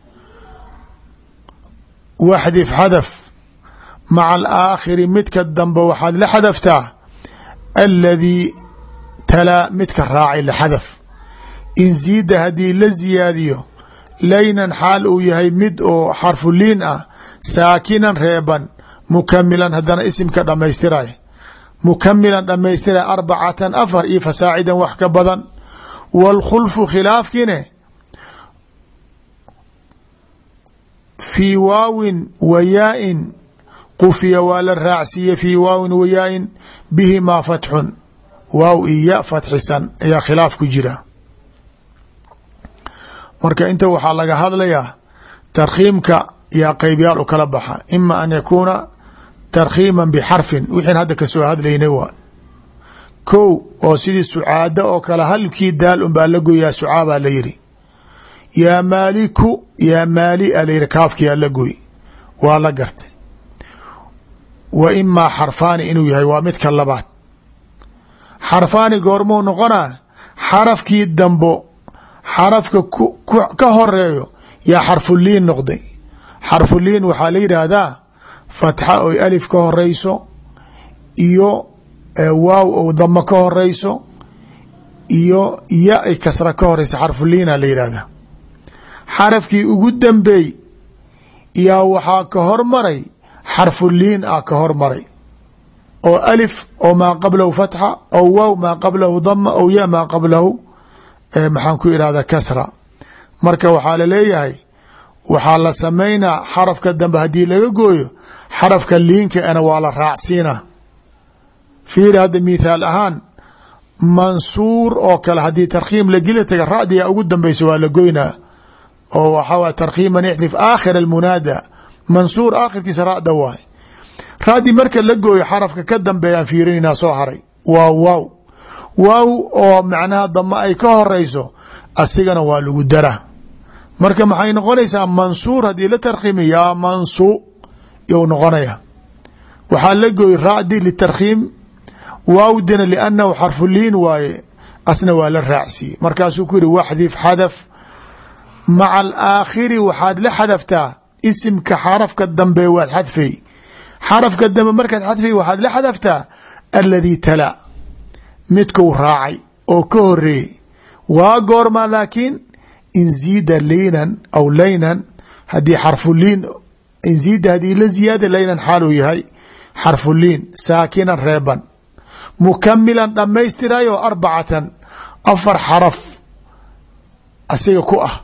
waxdif xadaf maca alaakhiri midka dambe waxaad la xadaftaa aladii talaa midka raacay la xadaf in ziida haddii la ziyaadiyo laynan xaal uu yahay mid oo xarfu liin ah saakinan reeban mukamilan haddana isimka dhamaystiraya mukamilan dhamaystiraya arbacatan afar iyo fasaacidan wax ka badan wاlkhulfu khilaafkine fii waawin wayaain qufiya waa la raacsiiye fii waawin wayaain bihimaa fatxun waaw iyo ya fatxisan ayaa khilaaf ku jira marka inta waxaa laga hadlayaa tarkhiimka yaa qeybyaal u kala baxa ima an yakuuna tarkhiima bxarfin wixiin hadda kasoo hadlaynay waa kow oo sidii sucaada oo kale halkii daal un baa la goyaa sucaabaa la yiri yaa maaliku yaa maali a layiri kaafkiyaa la goy waa la gartay wa imaa xarfaani inuu yahay waa midka labaad xarfaani goormuu noqonaa xarafkii dambo xarafka ka horeeyo yaa xarfuliin noqday xarfuliin waxaa la yidhaahdaa fatxa oy alif ka horeyso iyo waaw ou damo ka horeyso iyo ya ay kasra ka horeyso xarfuliina la yidhaahdaa xarafkii ugu dambeey yaa waxaa ka hormaray xarfuliin ah ka hormaray oo alif oo maa qablahu fatxa ou waaw maa qablahu dama ou ya maa qablahu maxaan ku irahda kasra marka waxaa laleeyahay waxaa la samaynaa xarafka dambe haddii laga gooyo xarafka liinka ana waa la raacsiina fiiri hadda mithaal ahaan mansuur oo kale haddii tarkhiim la geli taga radiya ugu dambeyso waa la goynaa oo waxaa tarkhiiman ixdif aakhir almunaada mansuur aakhirkiisa rada waay radi marka la gooyo xarafka ka dambeeyaan fiirinayna soo haray waa waaw waaw oo macnaha dama ay ka horeyso asigana waa lagu dara marka maxay noqonaysaa mansuur haddii la tarkhiimi yaa mansu you noqonaya waxaa la gooy racdi litarkhiim waawdina liannahu xarfuliin waaye asna waa la raacsiye markaasuu ku yihi waxdif xadaf maca alaakhiri waxaad la xadaftaa isimka xarafka dambe waad xadfay xarafka dambe markaad xadfay waxaad la xadaftaa aladii talaa midkuu raacay oo ka horeeyey waa goormaa laakiin in ziida liinan aw laynan haddii xarfuliin in ziida haddii la ziyaada laynan xaal uu yahay xarfuliin saakinan reeban mukamilan dhammaystirayo arbacatan afar xaraf asiga ku ah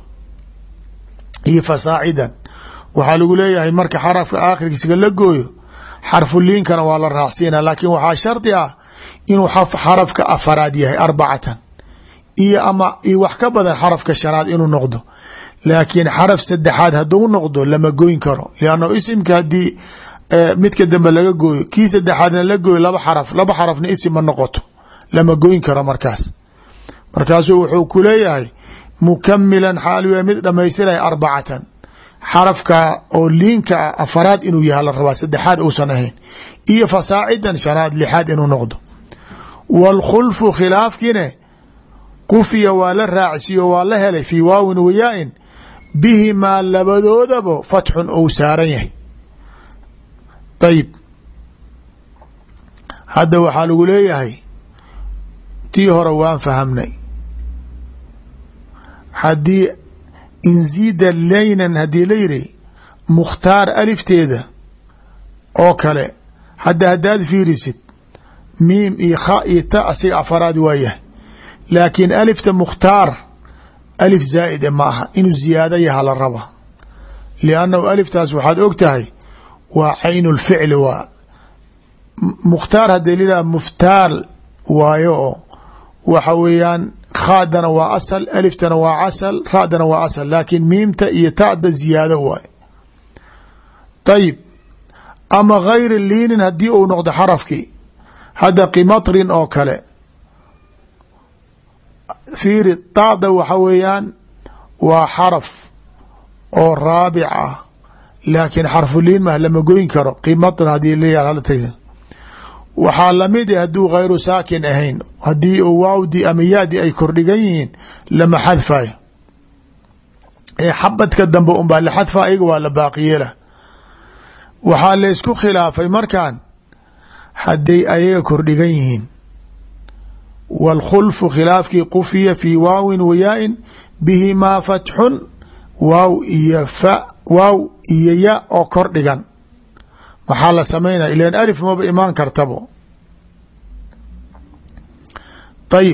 iyo fasaacidan waxaa lagu leeyahay marka xarafka aakhirkiisga la gooyo xarfuliinkana waa la raacsiina laakiin waxaa shardi ah inuu xarafka afaraad yahay arbacatan iyo ama iyo wax ka badan xarafka shanaad inuu noqdo laakiin xaraf saddexaad hadduu noqdo lama goyn karo lianno isimka haddii midka dambe laga gooyo kii saddexaadna la gooyo laba xaraf laba xarafna isim ma noqoto lama goyn karo markaas markaasuu wuxuu ku leeyahay mukamilan xaal w mid dhamaystiraya arbacatan xarafka oo liinka afaraad inuu yahay la rabaa saddexaad uusan ahayn iyo fasaacidan shanaad lixaad inuu noqdo wاlkhulfu khilaafkiine qufiya waa la raacsiyo waa la helay fii waawin wayaain bihimaa labadoodaba fatxun ou saaran yahay ayib hadda waxaa lagu leeyahay tii hore waan fahamnay haddii in ziida laynan haddii la yidhi mukhtaar alifteeda oo kale hadda haddaad fiirisid miim iyo kha iyo ta asiga afaraad waayahay laakiin alifta mukhtaar alif zaa'ide ma aha inuu ziyaado yaha la raba liannahu aliftaas waxaad og tahay waa caynu lficli waa mukhtaar haddii lilaha muftaal waayo oo waxa weeyaan khaadana waa asal, aliftana waa asal, raadana waa asal, laakiin miimta iyo ta'da ziyaado waay. ayib ama gayri liinin haddii uu noqdo xarafkii, hadda qimatrin oo kale fiiri, taada waxa weeyaan waa xaraf oo raabic ah, laakiin xarfuliin mah lama goyn karo. qimatrin haddii leeyahay waxaa lamid hadduu gayru saakin ahayn, haddii uu waawdi ama yaadi ay kordhigan yihiin lama xadfayo, ee xabadka dambe un baa la xadfa, ayaga waa la baaqiyeela. waxaa laysku khilaafay markan hadday ayaga kordhigan yihiin, wاlkhulfu khilaafkii qufiya fii waawin wayaain bihimaa fatxun, waaw iyo fa waaw iyo ya oo kordhigan maxaa la samaynaya? ilan alif maba imaan kartabo. ayib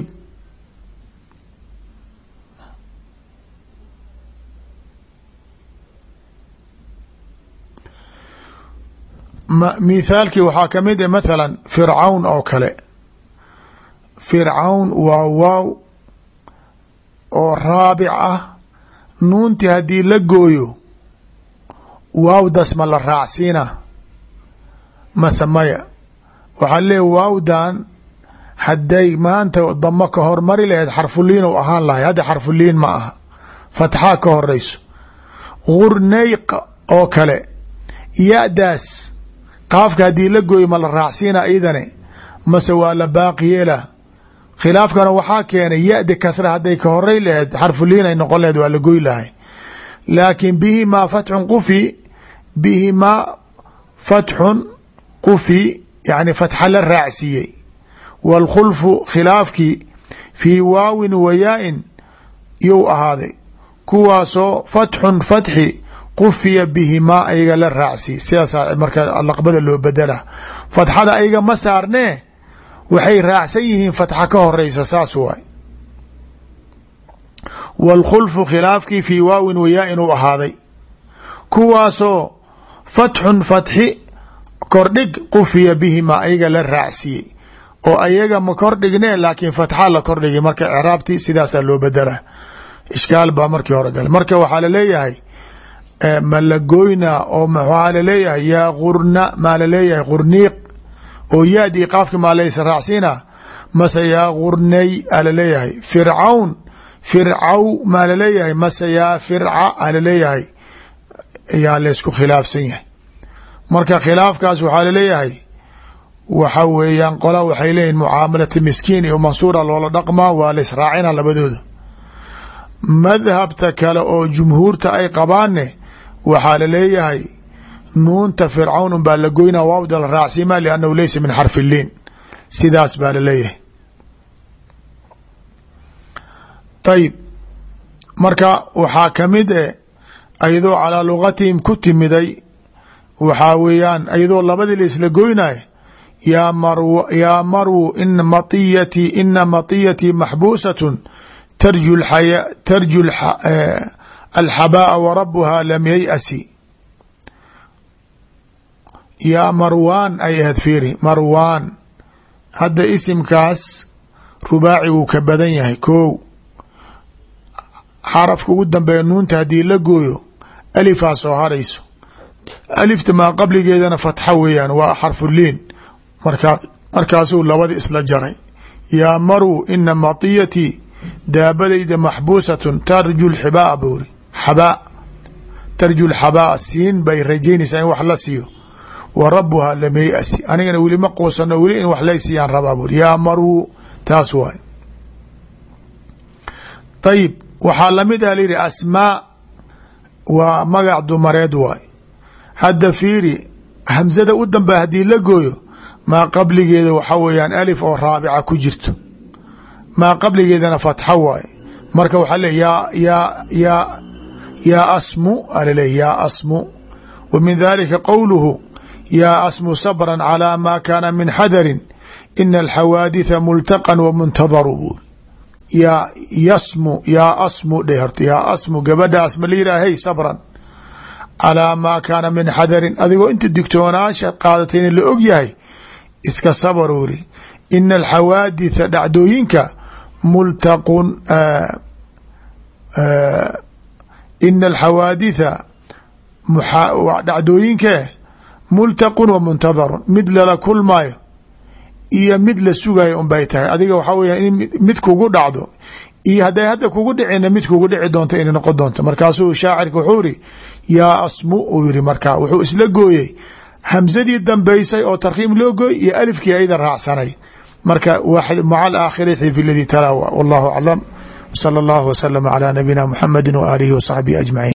mithaalkii waxaa kamid ah mathala fircawn oo kale. fircawn waa waaw oo raabic ah, nuunti haddii la gooyo waawdas ma la raacsiina mase maya? waxaa leeya waawdan hadday maanta damo ka hormari lahayd xarfuliin u ahaan lahay, hadda xarfuliin ma aha, fatxaa ka horeyso. gurnayq oo kale, ya-daas qaafka haddii la gooyo ma la raacsiina idane mase waa la baaqi yeela? khilaafkana waxaa keenay ya-di kasra hadday ka horey lahayd xarfuliin ay noqon lahayd waa la goy lahay, laakiin bihimaa fatxun qufi, bihimaa fatxun qufi yani fatxa la raacsiiyey. wاlkhulfu khilaafkii fii waawin wayaain you ahaaday, kuwaasoo fatxun fatxi qufiya bihimaa ayaga la raacsiiy. sidaasaa marka laqbada loo bedela, fatxada ayaga ma saarnee waxay raacsan yihiin fatxa ka horeysa, saas waay. wاlkhulfu khilaafkii fii waawin wayaain u ahaaday, kuwaasoo fatxun fatxi kordhig qufiya bihimaa ayaga la raacsiiyey, oo ayaga ma kordhigne laakiin fatxa la kordhigay, marka icraabtii sidaasaa loo bedela. ishkaal baa markii hore gal. marka waxaa laleeyahay ma la goyna oo waxaa laleeyahay yaa gurna, maa laleeyahay gurniiq oo yaadii qaafki maa laysa raacsiina, mase yaa gurnay a laleeyahay. fircawn fircaw maa laleeyahay, mase yaa firca a laleeyahay, yaa laysku khilaafsan yahay. marka khilaafkaas waxaa laleeyahay waxa weeyaan qola waxay leeyihin mucaamalati miskiin iyo mansuura loola dhaqmaa, waa la israacina labadooda. madhabta kale oo jumhuurta ay qabaanne waxaa laleeyahay nuunta fircawn un baa la goynaa, waawda la raacsima liannahu laysa min xarfi liin, sidaas baa laleeyahay. ayib marka waxaa kamid e ayadoo calaa lugatihim ku timiday, waxaa weeyaan ayadoo labadii la isla goynay, yaa marw yaa marwu ina matiyatii ina matiyatii maxbuusatun tarju xaya tarju alxabaa'a warabuhaa lam yay'asi. yaa marwaan ay ahayd fiiri, marwaan hadda isimkaas rubaaci wuu ka badan yahay. kow xarafka ugu dambeeya nuunta haddii la gooyo alifaa soo harayso, alifta maa qabligeedana fatxa weeyaan, waa xarfuliin. markaa markaasuu labada isla jaray. yaa marw ina matiyatii daabadayda maxbuusatun tarju lxibaa buuri, xabaa tarju lxabaa, siin bay rajaynaysaa in wax la siiyo. wa rabuhaa lam yay'asi, anigana weli ma quusano, weli in wax laysiiyaan rabaa buuri. yaa marw taas waay. ayib waxaa lamid ah layihi asmaa, waa magac dumareed waay. hadda fiiri hamsada u dambe haddii la gooyo maa qabligeeda waxa weeyaan alif oo raabica ku jirto, maa qabligeedana fatxa waaye. marka waxaa le ya ya ya yaa asmu alale yaa asmu. wa min dalika qowluhu yaa asmu sabran calaa maa kaana min xadarin ina alxawaaditha multaqan wa muntadaru buuri. yaa yasmu yaa asmu dhe horta, yaa asmu gabadha asma la yihaahay sabran calaa maa kaana min xadarin, adigoo inta digtoonaasha qaadatay in la og yahay iska sabar uri. ina alxawaaditha dhacdooyinka multaqun ina alxawaaditha dhacdooyinkee multaqun wa muntadarun mid lala kulmayo iyo mid la sugayo un bay tahay adiga waxaa weya in mid kugu dhacdo iyo hadday hadda kugu dhicina mid kugu dhici doonto inay noqon doonto markaasuu shaacirka wuxuu iri yaa asmu uu yiri markaa wuxuu isla gooyey hamsadii dambaysay oo tarkiim loo gooy iyo alifkii ayda raacsanay marka maca alaakhirati fi ladii talaawa wallahu aclam wsala allahu wasalama calaa nabiyina muxamedi wa aalihi wa saxbihi ajmaciin.